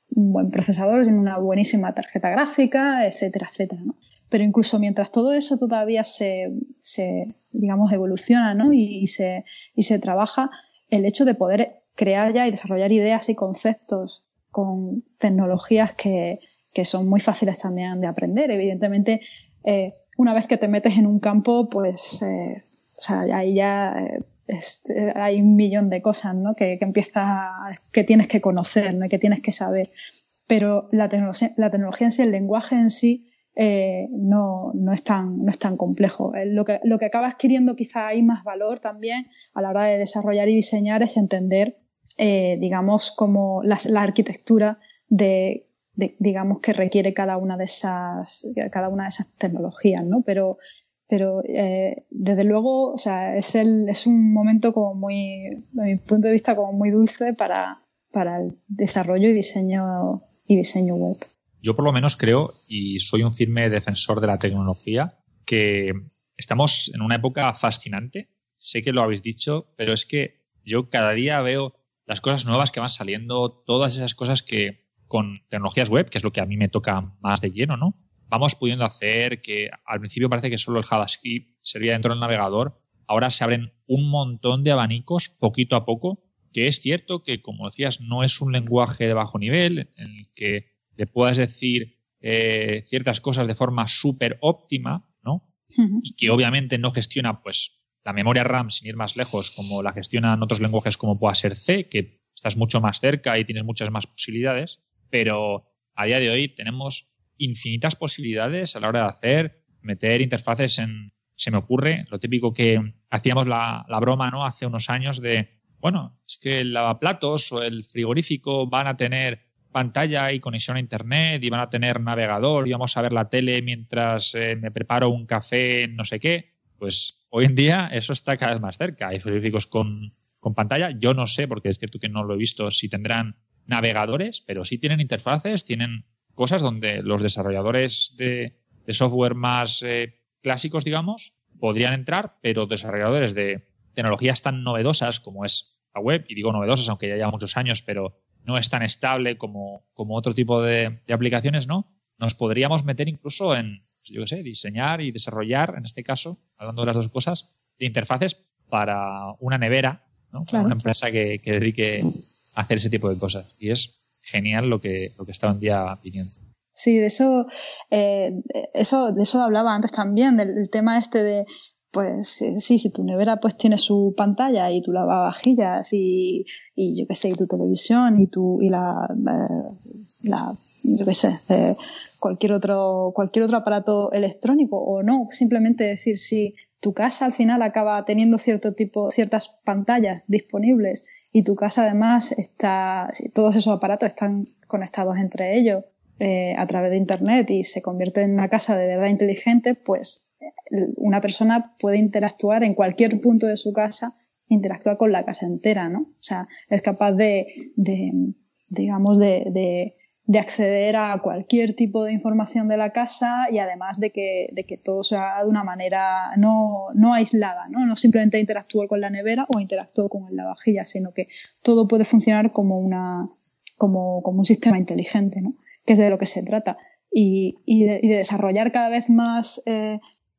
S4: un buen procesador, tiene una buenísima tarjeta gráfica, etcétera, etcétera, ¿no? Pero incluso mientras todo eso todavía se, se digamos, evoluciona, ¿no? y, y, se, y se trabaja, el hecho de poder crear ya y desarrollar ideas y conceptos con tecnologías que, que son muy fáciles también de aprender. Evidentemente, eh, una vez que te metes en un campo, pues eh, o sea, ahí ya eh, es, eh, hay un millón de cosas, ¿no? que, que empieza, que tienes que conocer, ¿no? y que tienes que saber. Pero la tecnología, la tecnología en sí, el lenguaje en sí, Eh, no, no, es tan, no es tan complejo. Lo que, lo que acaba adquiriendo quizá hay más valor también a la hora de desarrollar y diseñar es entender, eh, digamos, como la, la arquitectura de, de, digamos, que requiere cada una de esas, cada una de esas tecnologías, ¿no? Pero, pero eh, desde luego, o sea, es, el, es un momento como muy, de mi punto de vista, como muy dulce para, para el desarrollo y diseño, y diseño web.
S2: Yo por lo menos creo, y soy un firme defensor de la tecnología, que estamos en una época fascinante. Sé que lo habéis dicho, pero es que yo cada día veo las cosas nuevas que van saliendo, todas esas cosas que con tecnologías web, que es lo que a mí me toca más de lleno, ¿no? Vamos pudiendo hacer que al principio parece que solo el JavaScript servía dentro del navegador. Ahora se abren un montón de abanicos poquito a poco, que es cierto que, como decías, no es un lenguaje de bajo nivel en el que le puedas decir eh, ciertas cosas de forma súper óptima, ¿no? Uh-huh. Y que obviamente no gestiona pues la memoria RAM, sin ir más lejos, como la gestionan otros lenguajes como pueda ser C, que estás mucho más cerca y tienes muchas más posibilidades, pero a día de hoy tenemos infinitas posibilidades a la hora de hacer, meter interfaces en... Se me ocurre lo típico que hacíamos la, la broma, ¿no? Hace unos años de, bueno, es que el lavaplatos o el frigorífico van a tener pantalla y conexión a internet y van a tener navegador y vamos a ver la tele mientras eh, me preparo un café, no sé qué. Pues hoy en día eso está cada vez más cerca. Hay frigoríficos con, con pantalla. Yo no sé, porque es cierto que no lo he visto, si tendrán navegadores, pero sí tienen interfaces, tienen cosas donde los desarrolladores de, de software más eh, clásicos, digamos, podrían entrar, pero desarrolladores de tecnologías tan novedosas como es la web, y digo novedosas aunque ya lleva muchos años, pero no es tan estable como, como otro tipo de, de aplicaciones, ¿no? Nos podríamos meter incluso en, yo qué sé, diseñar y desarrollar, en este caso, hablando de las dos cosas, de interfaces para una nevera, ¿no? Para claro. Una empresa que, que dedique a hacer ese tipo de cosas. Y es genial lo que, lo que está hoy en día viniendo.
S4: Sí, de eso, eh, eso, de eso hablaba antes también, del, del tema este de pues sí, si tu nevera pues tiene su pantalla y tu lavavajillas y, y yo qué sé, y tu televisión y tu y la, eh, la yo qué sé, eh, cualquier otro cualquier otro aparato electrónico o no, simplemente decir si tu casa al final acaba teniendo cierto tipo, ciertas pantallas disponibles y tu casa además está, si todos esos aparatos están conectados entre ellos eh, a través de internet y se convierte en una casa de verdad inteligente, pues una persona puede interactuar en cualquier punto de su casa, interactúa con la casa entera, ¿no? O sea, es capaz de, de digamos, de, de, de acceder a cualquier tipo de información de la casa y además de que, de que todo se haga de una manera no, no aislada, ¿no? No simplemente interactúo con la nevera o interactúo con el lavavajillas, sino que todo puede funcionar como una, como, como un sistema inteligente, ¿no? Que es de lo que se trata. Y, y, de, y de desarrollar cada vez más eh,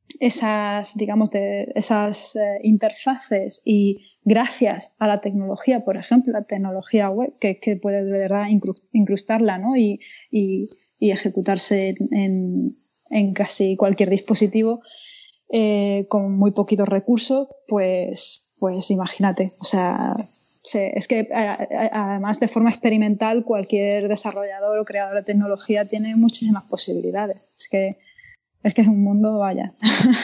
S4: esas, digamos, de esas eh, interfaces y gracias a la tecnología, por ejemplo, la tecnología web, que, que puede de verdad incrustarla, ¿no? y, y, y ejecutarse en, en casi cualquier dispositivo eh, con muy poquitos recursos, pues, pues imagínate, o sea, se, es que además de forma experimental cualquier desarrollador o creador de tecnología tiene muchísimas posibilidades. Es que Es que es un mundo, vaya.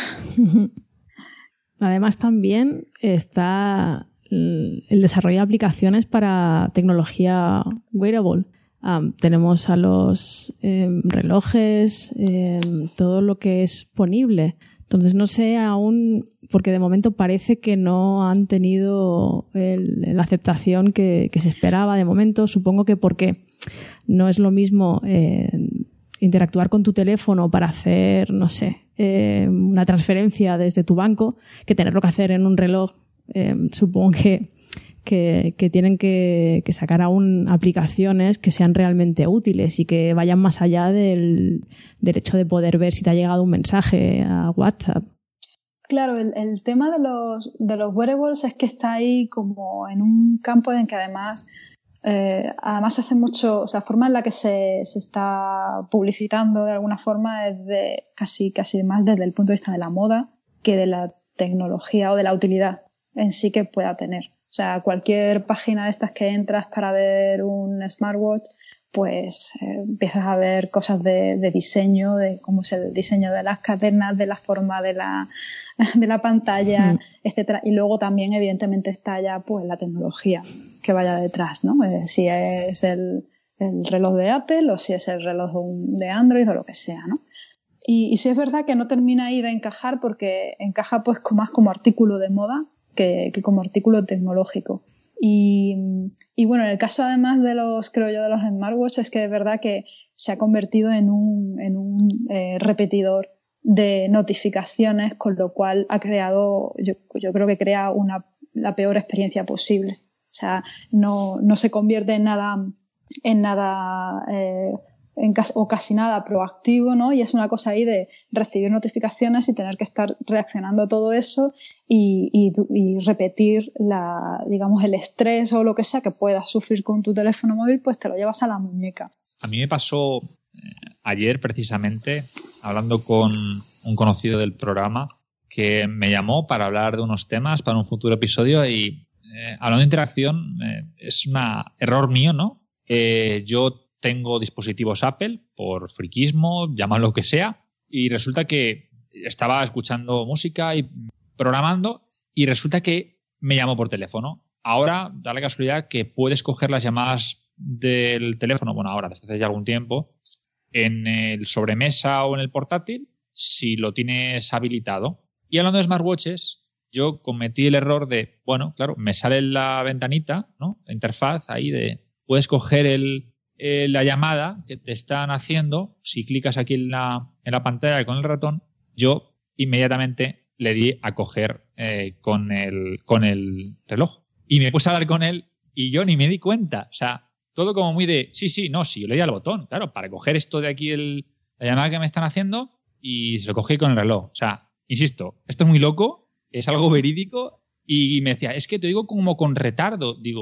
S3: Además también está el desarrollo de aplicaciones para tecnología wearable. Um, tenemos a los eh, relojes, eh, todo lo que es ponible. Entonces no sé aún, porque de momento parece que no han tenido el, la aceptación que, que se esperaba de momento. Supongo que porque no es lo mismo eh, interactuar con tu teléfono para hacer, no sé, eh, una transferencia desde tu banco que tenerlo que hacer en un reloj. Eh, supongo que, que, que tienen que, que sacar aún aplicaciones que sean realmente útiles y que vayan más allá del, del hecho de poder ver si te ha llegado un mensaje a WhatsApp.
S4: Claro, el, el tema de los, de los wearables es que está ahí como en un campo en que además eh, además se hace mucho, o sea, la forma en la que se, se está publicitando de alguna forma es de casi, casi más desde el punto de vista de la moda que de la tecnología o de la utilidad en sí que pueda tener. O sea, cualquier página de estas que entras para ver un smartwatch, pues eh, empiezas a ver cosas de, de diseño, de cómo es el diseño de las cadenas, de la forma de la, de la pantalla, mm. etcétera. Y luego también, evidentemente, está ya pues la tecnología que vaya detrás, ¿no? Eh, si es el, el reloj de Apple o si es el reloj de Android o lo que sea, ¿no? Y, y sí es verdad que no termina ahí de encajar porque encaja pues más como artículo de moda que, que como artículo tecnológico. Y, y bueno, en el caso además de los, creo yo, de los smartwatches es que es verdad que se ha convertido en un, en un eh, repetidor de notificaciones, con lo cual ha creado, yo, yo creo que crea una, la peor experiencia posible. O sea, no, no se convierte en nada, en nada, eh, en casi, o casi nada proactivo, ¿no? Y es una cosa ahí de recibir notificaciones y tener que estar reaccionando a todo eso y, y, y repetir la, digamos, el estrés o lo que sea que puedas sufrir con tu teléfono móvil, pues te lo llevas a la muñeca.
S2: A mí me pasó eh, ayer precisamente hablando con un conocido del programa que me llamó para hablar de unos temas para un futuro episodio y eh, hablando de interacción eh, es un error mío, ¿no? Eh, yo tengo dispositivos Apple por friquismo, llámalo lo que sea, y resulta que estaba escuchando música y programando y resulta que me llamó por teléfono. Ahora da la casualidad que puedes coger las llamadas del teléfono, bueno, ahora desde hace ya algún tiempo, en el sobremesa o en el portátil si lo tienes habilitado. Y hablando de smartwatches, yo cometí el error de, bueno, claro, me sale la ventanita, ¿no? La interfaz ahí de, puedes coger el Eh, la llamada que te están haciendo, si clicas aquí en la, en la pantalla con el ratón, yo inmediatamente le di a coger eh, con, el, con el reloj. Y me puse a hablar con él y yo ni me di cuenta. O sea, todo como muy de, sí, sí, no, sí, yo le di al botón, claro, para coger esto de aquí, el, la llamada que me están haciendo, y se lo cogí con el reloj. O sea, insisto, esto es muy loco, es algo verídico, y me decía, es que te digo como con retardo. Digo,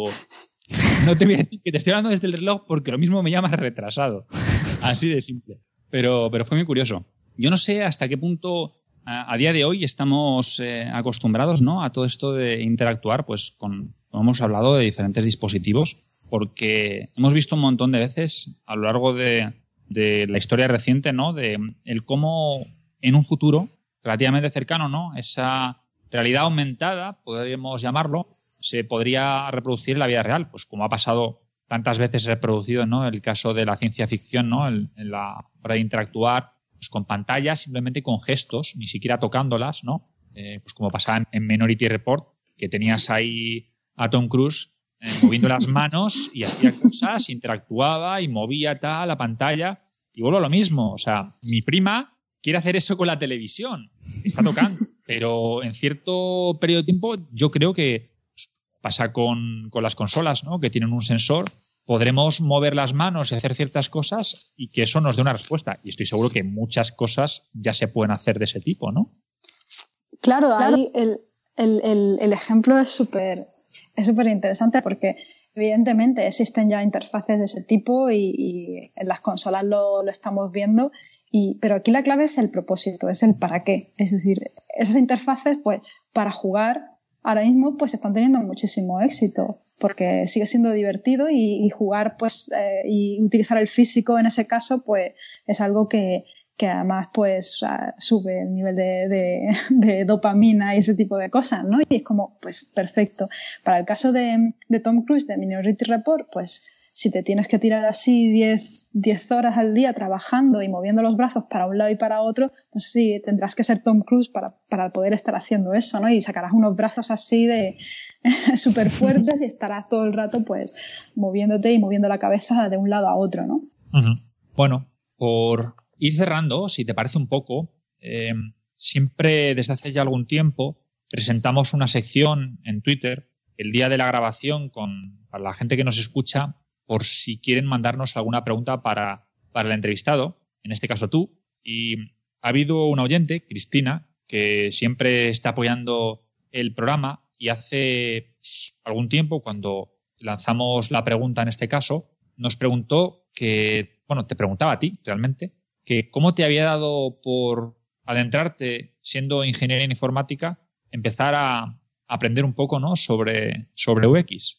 S2: no te voy a decir que te estoy hablando desde el reloj porque lo mismo me llamas retrasado. Así de simple. Pero, pero fue muy curioso. Yo no sé hasta qué punto a, a día de hoy estamos eh, acostumbrados, ¿no?, a todo esto de interactuar, pues con, como hemos hablado, de diferentes dispositivos, porque hemos visto un montón de veces a lo largo de, de la historia reciente, ¿no?, de el cómo en un futuro relativamente cercano, ¿no?, esa realidad aumentada, podríamos llamarlo, se podría reproducir en la vida real, pues como ha pasado tantas veces reproducido, ¿no?, el caso de la ciencia ficción, ¿no?, en, en la hora de interactuar pues, con pantallas, simplemente con gestos, ni siquiera tocándolas, ¿no? Eh, pues como pasaba en, en Minority Report, que tenías ahí a Tom Cruise eh, moviendo las manos y hacía cosas, interactuaba y movía tal la pantalla, y vuelvo a lo mismo, o sea, mi prima quiere hacer eso con la televisión, está tocando, pero en cierto periodo de tiempo yo creo que pasa con, con las consolas, ¿no?, que tienen un sensor, podremos mover las manos y hacer ciertas cosas y que eso nos dé una respuesta. Y estoy seguro que muchas cosas ya se pueden hacer de ese tipo, ¿no?
S4: Claro, claro. Ahí el, el, el, el ejemplo es súper es súper interesante porque evidentemente existen ya interfaces de ese tipo y, y en las consolas lo, lo estamos viendo, y, pero aquí la clave es el propósito, es el para qué. Es decir, esas interfaces, pues, para jugar ahora mismo pues están teniendo muchísimo éxito porque sigue siendo divertido y, y jugar pues eh, y utilizar el físico en ese caso pues es algo que, que además pues sube el nivel de, de, de dopamina y ese tipo de cosas, ¿no? Y es como pues perfecto. Para el caso de, de Tom Cruise de Minority Report, pues si te tienes que tirar así diez horas al día trabajando y moviendo los brazos para un lado y para otro, pues sí, tendrás que ser Tom Cruise para, para poder estar haciendo eso, ¿no? Y sacarás unos brazos así de súper fuertes y estarás todo el rato pues moviéndote y moviendo la cabeza de un lado a otro, ¿no?
S2: Uh-huh. Bueno, por ir cerrando, si te parece un poco, eh, siempre desde hace ya algún tiempo presentamos una sección en Twitter el día de la grabación con para la gente que nos escucha, por si quieren mandarnos alguna pregunta para, para el entrevistado, en este caso tú. Y ha habido una oyente, Cristina, que siempre está apoyando el programa y hace pues, algún tiempo, cuando lanzamos la pregunta en este caso, nos preguntó que, bueno, te preguntaba a ti realmente, que cómo te había dado por adentrarte siendo ingeniera en informática, empezar a aprender un poco, ¿no?, sobre, sobre U X.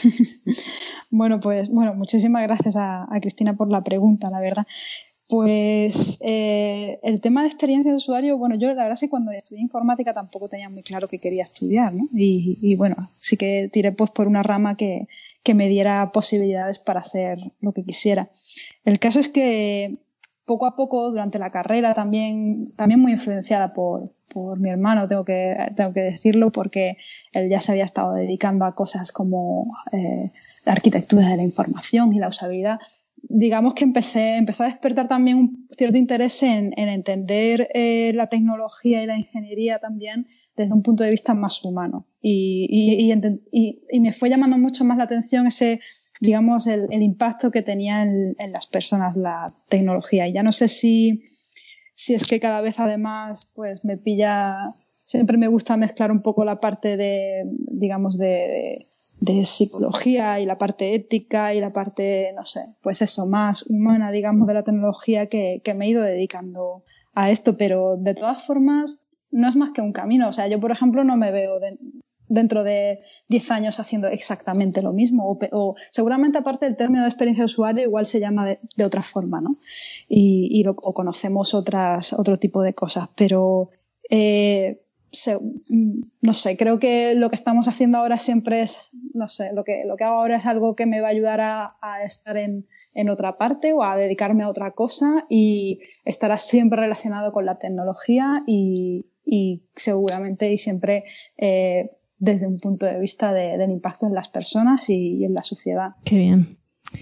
S4: Bueno, pues bueno, muchísimas gracias a, a Cristina por la pregunta, la verdad. Pues eh, el tema de experiencia de usuario, bueno, yo la verdad es que cuando estudié informática tampoco tenía muy claro qué quería estudiar, ¿no? Y, y bueno, sí que tiré pues por una rama que, que me diera posibilidades para hacer lo que quisiera. El caso es que poco a poco, durante la carrera, también, también muy influenciada por, por mi hermano, tengo que, tengo que decirlo, porque él ya se había estado dedicando a cosas como eh, la arquitectura de la información y la usabilidad. Digamos que empecé, empezó a despertar también un cierto interés en, en entender eh, la tecnología y la ingeniería también desde un punto de vista más humano. Y, y, y, y, y me fue llamando mucho más la atención ese, digamos, el, el impacto que tenía en, en las personas la tecnología. Y ya no sé si, si es que cada vez además pues me pilla, siempre me gusta mezclar un poco la parte de, digamos, de, de de psicología y la parte ética y la parte, no sé, pues eso, más humana, digamos, de la tecnología que, que me he ido dedicando a esto, pero de todas formas no es más que un camino. O sea, yo, por ejemplo, no me veo de, dentro de diez años haciendo exactamente lo mismo, o, o seguramente aparte del término de experiencia de usuario igual se llama de, de otra forma, ¿no? Y, y lo, o conocemos otras, otro tipo de cosas, pero eh, Se, no sé, creo que lo que estamos haciendo ahora siempre es, no sé, lo que, lo que hago ahora es algo que me va a ayudar a, a estar en, en otra parte o a dedicarme a otra cosa y estará siempre relacionado con la tecnología y, y seguramente y siempre eh, desde un punto de vista de, del impacto en las personas y, y en la sociedad.
S3: Qué bien.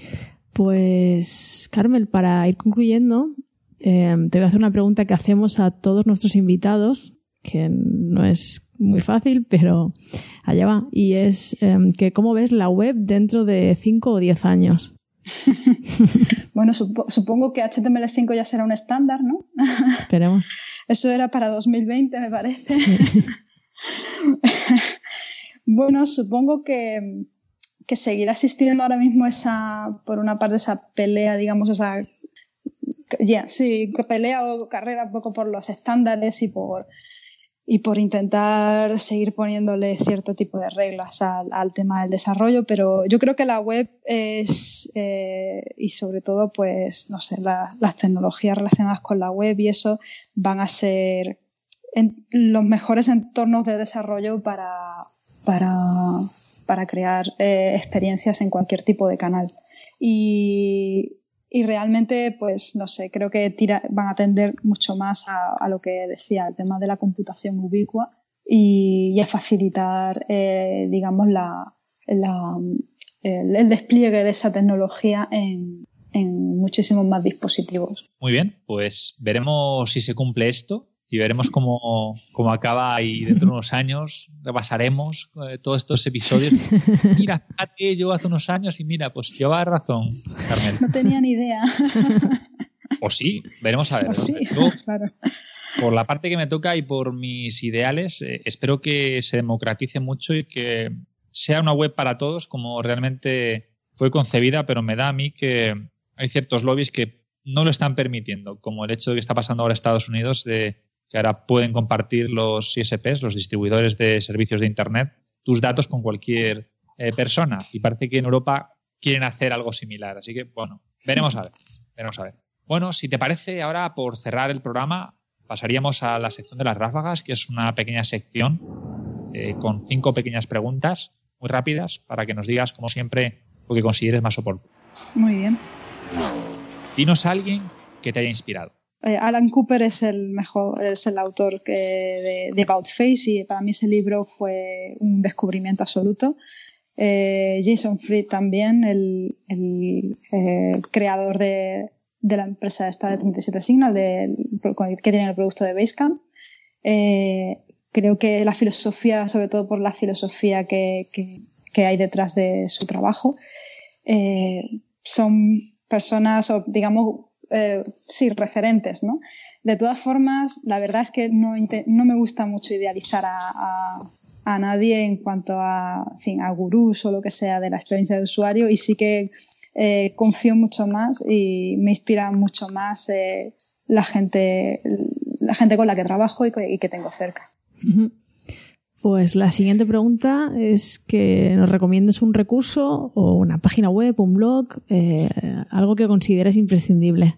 S3: Pues, Carmel, para ir concluyendo, eh, te voy a hacer una pregunta que hacemos a todos nuestros invitados, que no es muy fácil, pero allá va. Y es eh, que ¿cómo ves la web dentro de cinco o diez años?
S4: Bueno, sup- supongo que H T M L cinco ya será un estándar, ¿no?
S3: Esperemos.
S4: Eso era para dos mil veinte, me parece. Sí. Bueno, supongo que, que seguirá existiendo ahora mismo esa, por una parte, esa pelea, digamos, esa... Ya, yeah, sí, pelea o carrera un poco por los estándares y por... y por intentar seguir poniéndole cierto tipo de reglas al, al tema del desarrollo, pero yo creo que la web es, eh, y sobre todo, pues, no sé, la, las tecnologías relacionadas con la web y eso van a ser en los mejores entornos de desarrollo para, para, para crear eh, experiencias en cualquier tipo de canal. Y... Y realmente, pues, no sé, creo que tira, van a tender mucho más a, a lo que decía, el tema de la computación ubicua y, y a facilitar, eh, digamos, la, la, el, el despliegue de esa tecnología en, en muchísimos más dispositivos.
S2: Muy bien, pues veremos si se cumple esto y veremos cómo, cómo acaba y dentro de unos años repasaremos eh, todos estos episodios. Mira, fíjate, yo hace unos años y mira, pues llevaba razón, Carmel.
S4: No tenía ni idea.
S2: O sí, veremos a ver.
S4: O sí,
S2: Luego,
S4: claro.
S2: Por la parte que me toca y por mis ideales, eh, espero que se democratice mucho y que sea una web para todos como realmente fue concebida, pero me da a mí que hay ciertos lobbies que no lo están permitiendo, como el hecho de que está pasando ahora en Estados Unidos de que ahora pueden compartir los I S Ps, los distribuidores de servicios de Internet, tus datos con cualquier eh, persona. Y parece que en Europa quieren hacer algo similar. Así que, bueno, veremos a ver. Veremos a ver. Bueno, si te parece, ahora por cerrar el programa, pasaríamos a la sección de las ráfagas, que es una pequeña sección eh, con cinco pequeñas preguntas muy rápidas para que nos digas, como siempre, lo que consideres más oportuno.
S4: Muy bien.
S2: Dinos a alguien que te haya inspirado.
S4: Eh, Alan Cooper es el mejor, es el autor que de, de About Face y para mí ese libro fue un descubrimiento absoluto. Eh, Jason Fried también, el, el eh, creador de, de la empresa esta de treinta y siete Signal, de, que tiene el producto de Basecamp. Eh, creo que la filosofía, sobre todo por la filosofía que, que, que hay detrás de su trabajo, eh, son personas, o digamos, eh, sí, referentes, ¿no? De todas formas, la verdad es que no, no me gusta mucho idealizar a, a, a nadie en cuanto a, en fin, a gurús o lo que sea de la experiencia de usuario, y sí que eh, confío mucho más y me inspira mucho más eh, la gente, la gente con la que trabajo y que, y que tengo cerca.
S3: Pues la siguiente pregunta es que nos recomiendes un recurso o una página web, un blog, eh, algo que consideres imprescindible.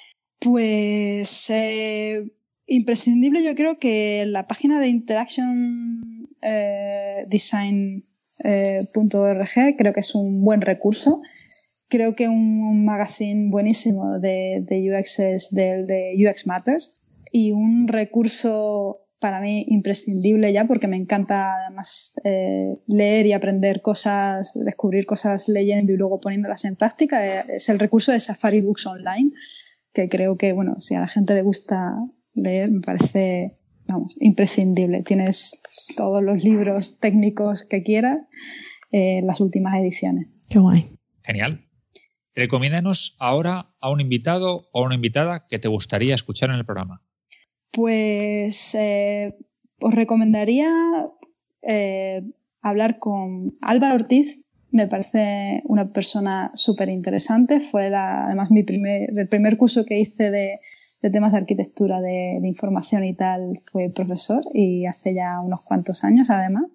S4: Pues eh, imprescindible, yo creo que la página de Interaction eh, Design punto org eh, creo que es un buen recurso. Creo que un magazine buenísimo de, de U X es del de U X Matters, y un recurso para mí imprescindible ya, porque me encanta además eh, leer y aprender cosas, descubrir cosas leyendo y luego poniéndolas en práctica, eh, es el recurso de Safari Books Online, que creo que, bueno, si a la gente le gusta leer, me parece, vamos, imprescindible. Tienes todos los libros técnicos que quieras en eh, las últimas ediciones.
S3: Qué guay.
S2: Genial. Recomiéndanos ahora a un invitado o una invitada que te gustaría escuchar en el programa.
S4: Pues eh, os recomendaría eh, hablar con Álvaro Ortiz. Me parece una persona súper interesante. Fue la, además mi primer, el primer curso que hice de, de temas de arquitectura de, de información y tal fue profesor, y hace ya unos cuantos años además.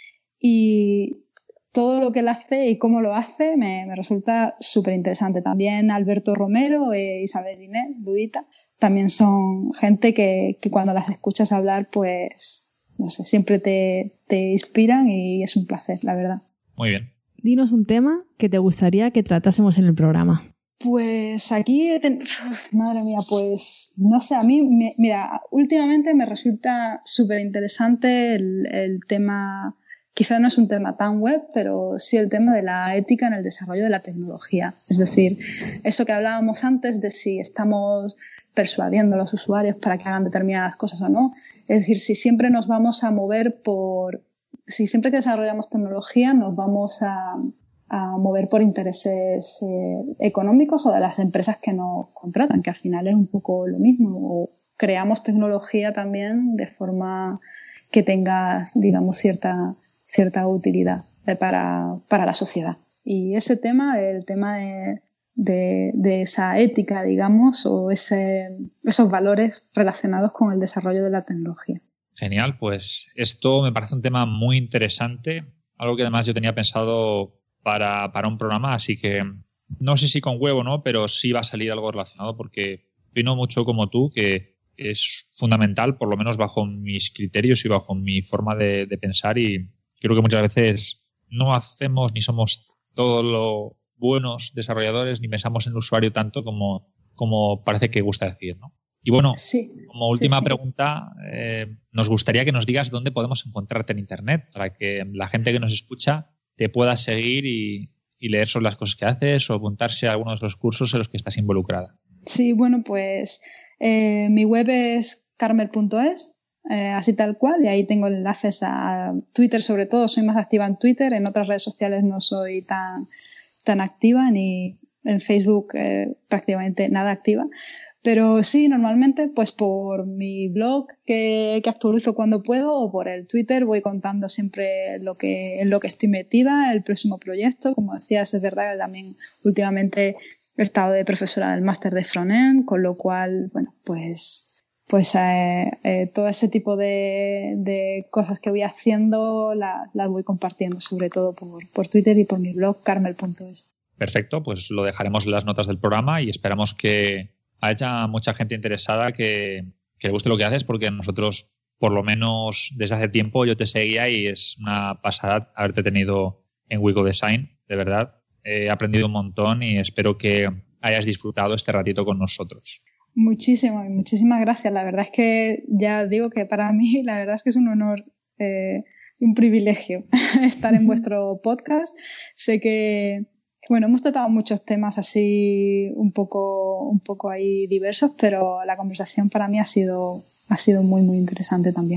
S4: Y todo lo que él hace y cómo lo hace me, me resulta súper interesante. También Alberto Romero e Isabel Inés, Ludita, también son gente que, que cuando las escuchas hablar, pues, no sé, siempre te, te inspiran y es un placer, la verdad.
S2: Muy bien.
S3: Dinos un tema que te gustaría que tratásemos en el programa.
S4: Pues aquí, ten... madre mía, pues no sé, a mí, me... mira, últimamente me resulta súper interesante el, el tema, quizá no es un tema tan web, pero sí el tema de la ética en el desarrollo de la tecnología. Es decir, eso que hablábamos antes de si estamos persuadiendo a los usuarios para que hagan determinadas cosas o no. Es decir, si siempre nos vamos a mover por... Si siempre que desarrollamos tecnología nos vamos a, a mover por intereses eh, económicos o de las empresas que nos contratan, que al final es un poco lo mismo. O creamos tecnología también de forma que tenga, digamos, cierta, cierta utilidad para, para la sociedad. Y ese tema, el tema de, de, de esa ética, digamos, o ese, esos valores relacionados con el desarrollo de la tecnología.
S2: Genial, pues esto me parece un tema muy interesante, algo que además yo tenía pensado para, para un programa, así que no sé si con huevo, ¿no? Pero sí va a salir algo relacionado, porque opino mucho como tú que es fundamental, por lo menos bajo mis criterios y bajo mi forma de, de pensar, y creo que muchas veces no hacemos ni somos todos los buenos desarrolladores ni pensamos en el usuario tanto como, como parece que gusta decir, ¿no? Y bueno,
S4: sí,
S2: como última
S4: sí, sí.
S2: pregunta, eh, nos gustaría que nos digas dónde podemos encontrarte en Internet para que la gente que nos escucha te pueda seguir y, y leer sobre las cosas que haces o apuntarse a algunos de los cursos en los que estás involucrada.
S4: Sí, bueno, pues eh, mi web es carmel punto es, eh, así tal cual, y ahí tengo enlaces a Twitter, sobre todo soy más activa en Twitter, en otras redes sociales no soy tan, tan activa, ni en Facebook eh, prácticamente nada activa. Pero sí, normalmente pues por mi blog que, que actualizo cuando puedo, o por el Twitter voy contando siempre lo que, en lo que estoy metida, el próximo proyecto. Como decías, es verdad que también últimamente he estado de profesora del máster de Frontend, con lo cual, bueno, pues, pues eh, eh, todo ese tipo de, de cosas que voy haciendo las la voy compartiendo, sobre todo por, por Twitter y por mi blog carmel punto es.
S2: Perfecto, pues lo dejaremos en las notas del programa y esperamos que haya mucha gente interesada que, que le guste lo que haces, porque nosotros, por lo menos desde hace tiempo, yo te seguía y es una pasada haberte tenido en Wigo Design, de verdad. He aprendido un montón y espero que hayas disfrutado este ratito con nosotros.
S4: Muchísimo, muchísimas gracias. La verdad es que ya digo que para mí, la verdad es que es un honor, eh, un privilegio estar en vuestro podcast. Sé que Bueno, hemos tratado muchos temas así un poco, un poco ahí diversos, pero la conversación para mí ha sido, ha sido muy, muy interesante también.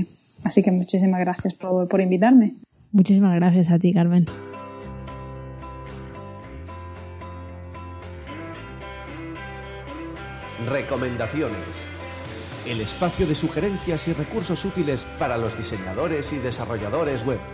S4: Así que muchísimas gracias por, por invitarme.
S3: Muchísimas gracias a ti, Carmen.
S1: Recomendaciones. El espacio de sugerencias y recursos útiles para los diseñadores y desarrolladores web.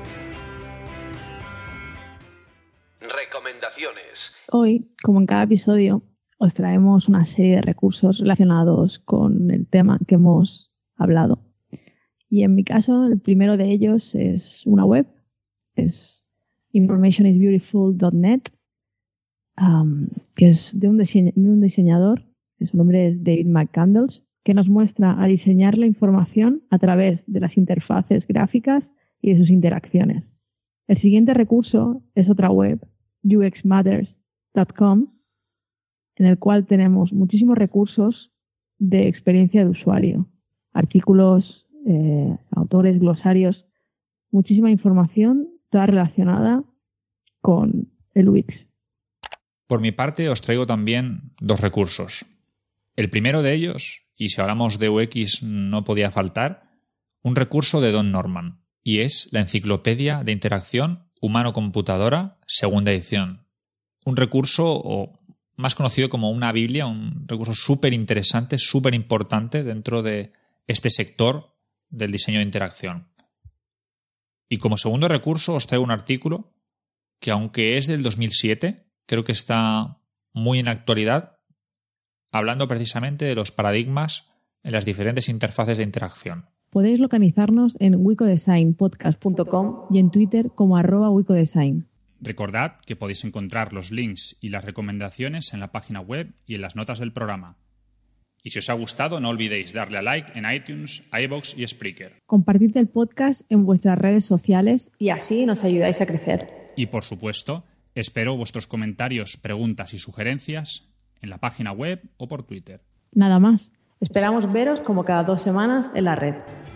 S1: Recomendaciones.
S3: Hoy, como en cada episodio, os traemos una serie de recursos relacionados con el tema que hemos hablado. Y en mi caso, el primero de ellos es una web, es information is beautiful punto net, um, que es de un, dise- de un diseñador, su nombre es David McCandles, que nos muestra a diseñar la información a través de las interfaces gráficas y de sus interacciones. El siguiente recurso es otra web, u x matters punto com, en el cual tenemos muchísimos recursos de experiencia de usuario, artículos, eh, autores, glosarios, muchísima información, toda relacionada con el U X.
S2: Por mi parte, os traigo también dos recursos. El primero de ellos, y si hablamos de U X no podía faltar, un recurso de Don Norman, y es la Enciclopedia de Interacción Humano-Computadora, segunda edición. Un recurso, o más conocido como una Biblia, un recurso súper interesante, súper importante dentro de este sector del diseño de interacción. Y como segundo recurso os traigo un artículo que, aunque es del dos mil siete, creo que está muy en actualidad, hablando precisamente de los paradigmas en las diferentes interfaces de interacción.
S3: Podéis localizarnos en wicodesign podcast punto com y en Twitter como arroba wicodesign.
S5: Recordad que podéis encontrar los links y las recomendaciones en la página web y en las notas del programa. Y si os ha gustado, no olvidéis darle a like en iTunes, iVoox y Spreaker.
S3: Compartid el podcast en vuestras redes sociales y así nos ayudáis a crecer.
S5: Y por supuesto, espero vuestros comentarios, preguntas y sugerencias en la página web o por Twitter.
S3: Nada más. Esperamos veros como cada dos semanas en la red.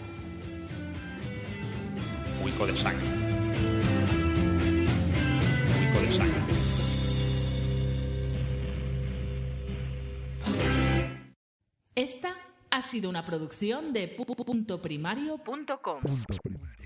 S5: Wicodesign. Wicodesign.
S6: Esta ha sido una producción de punto primario punto com.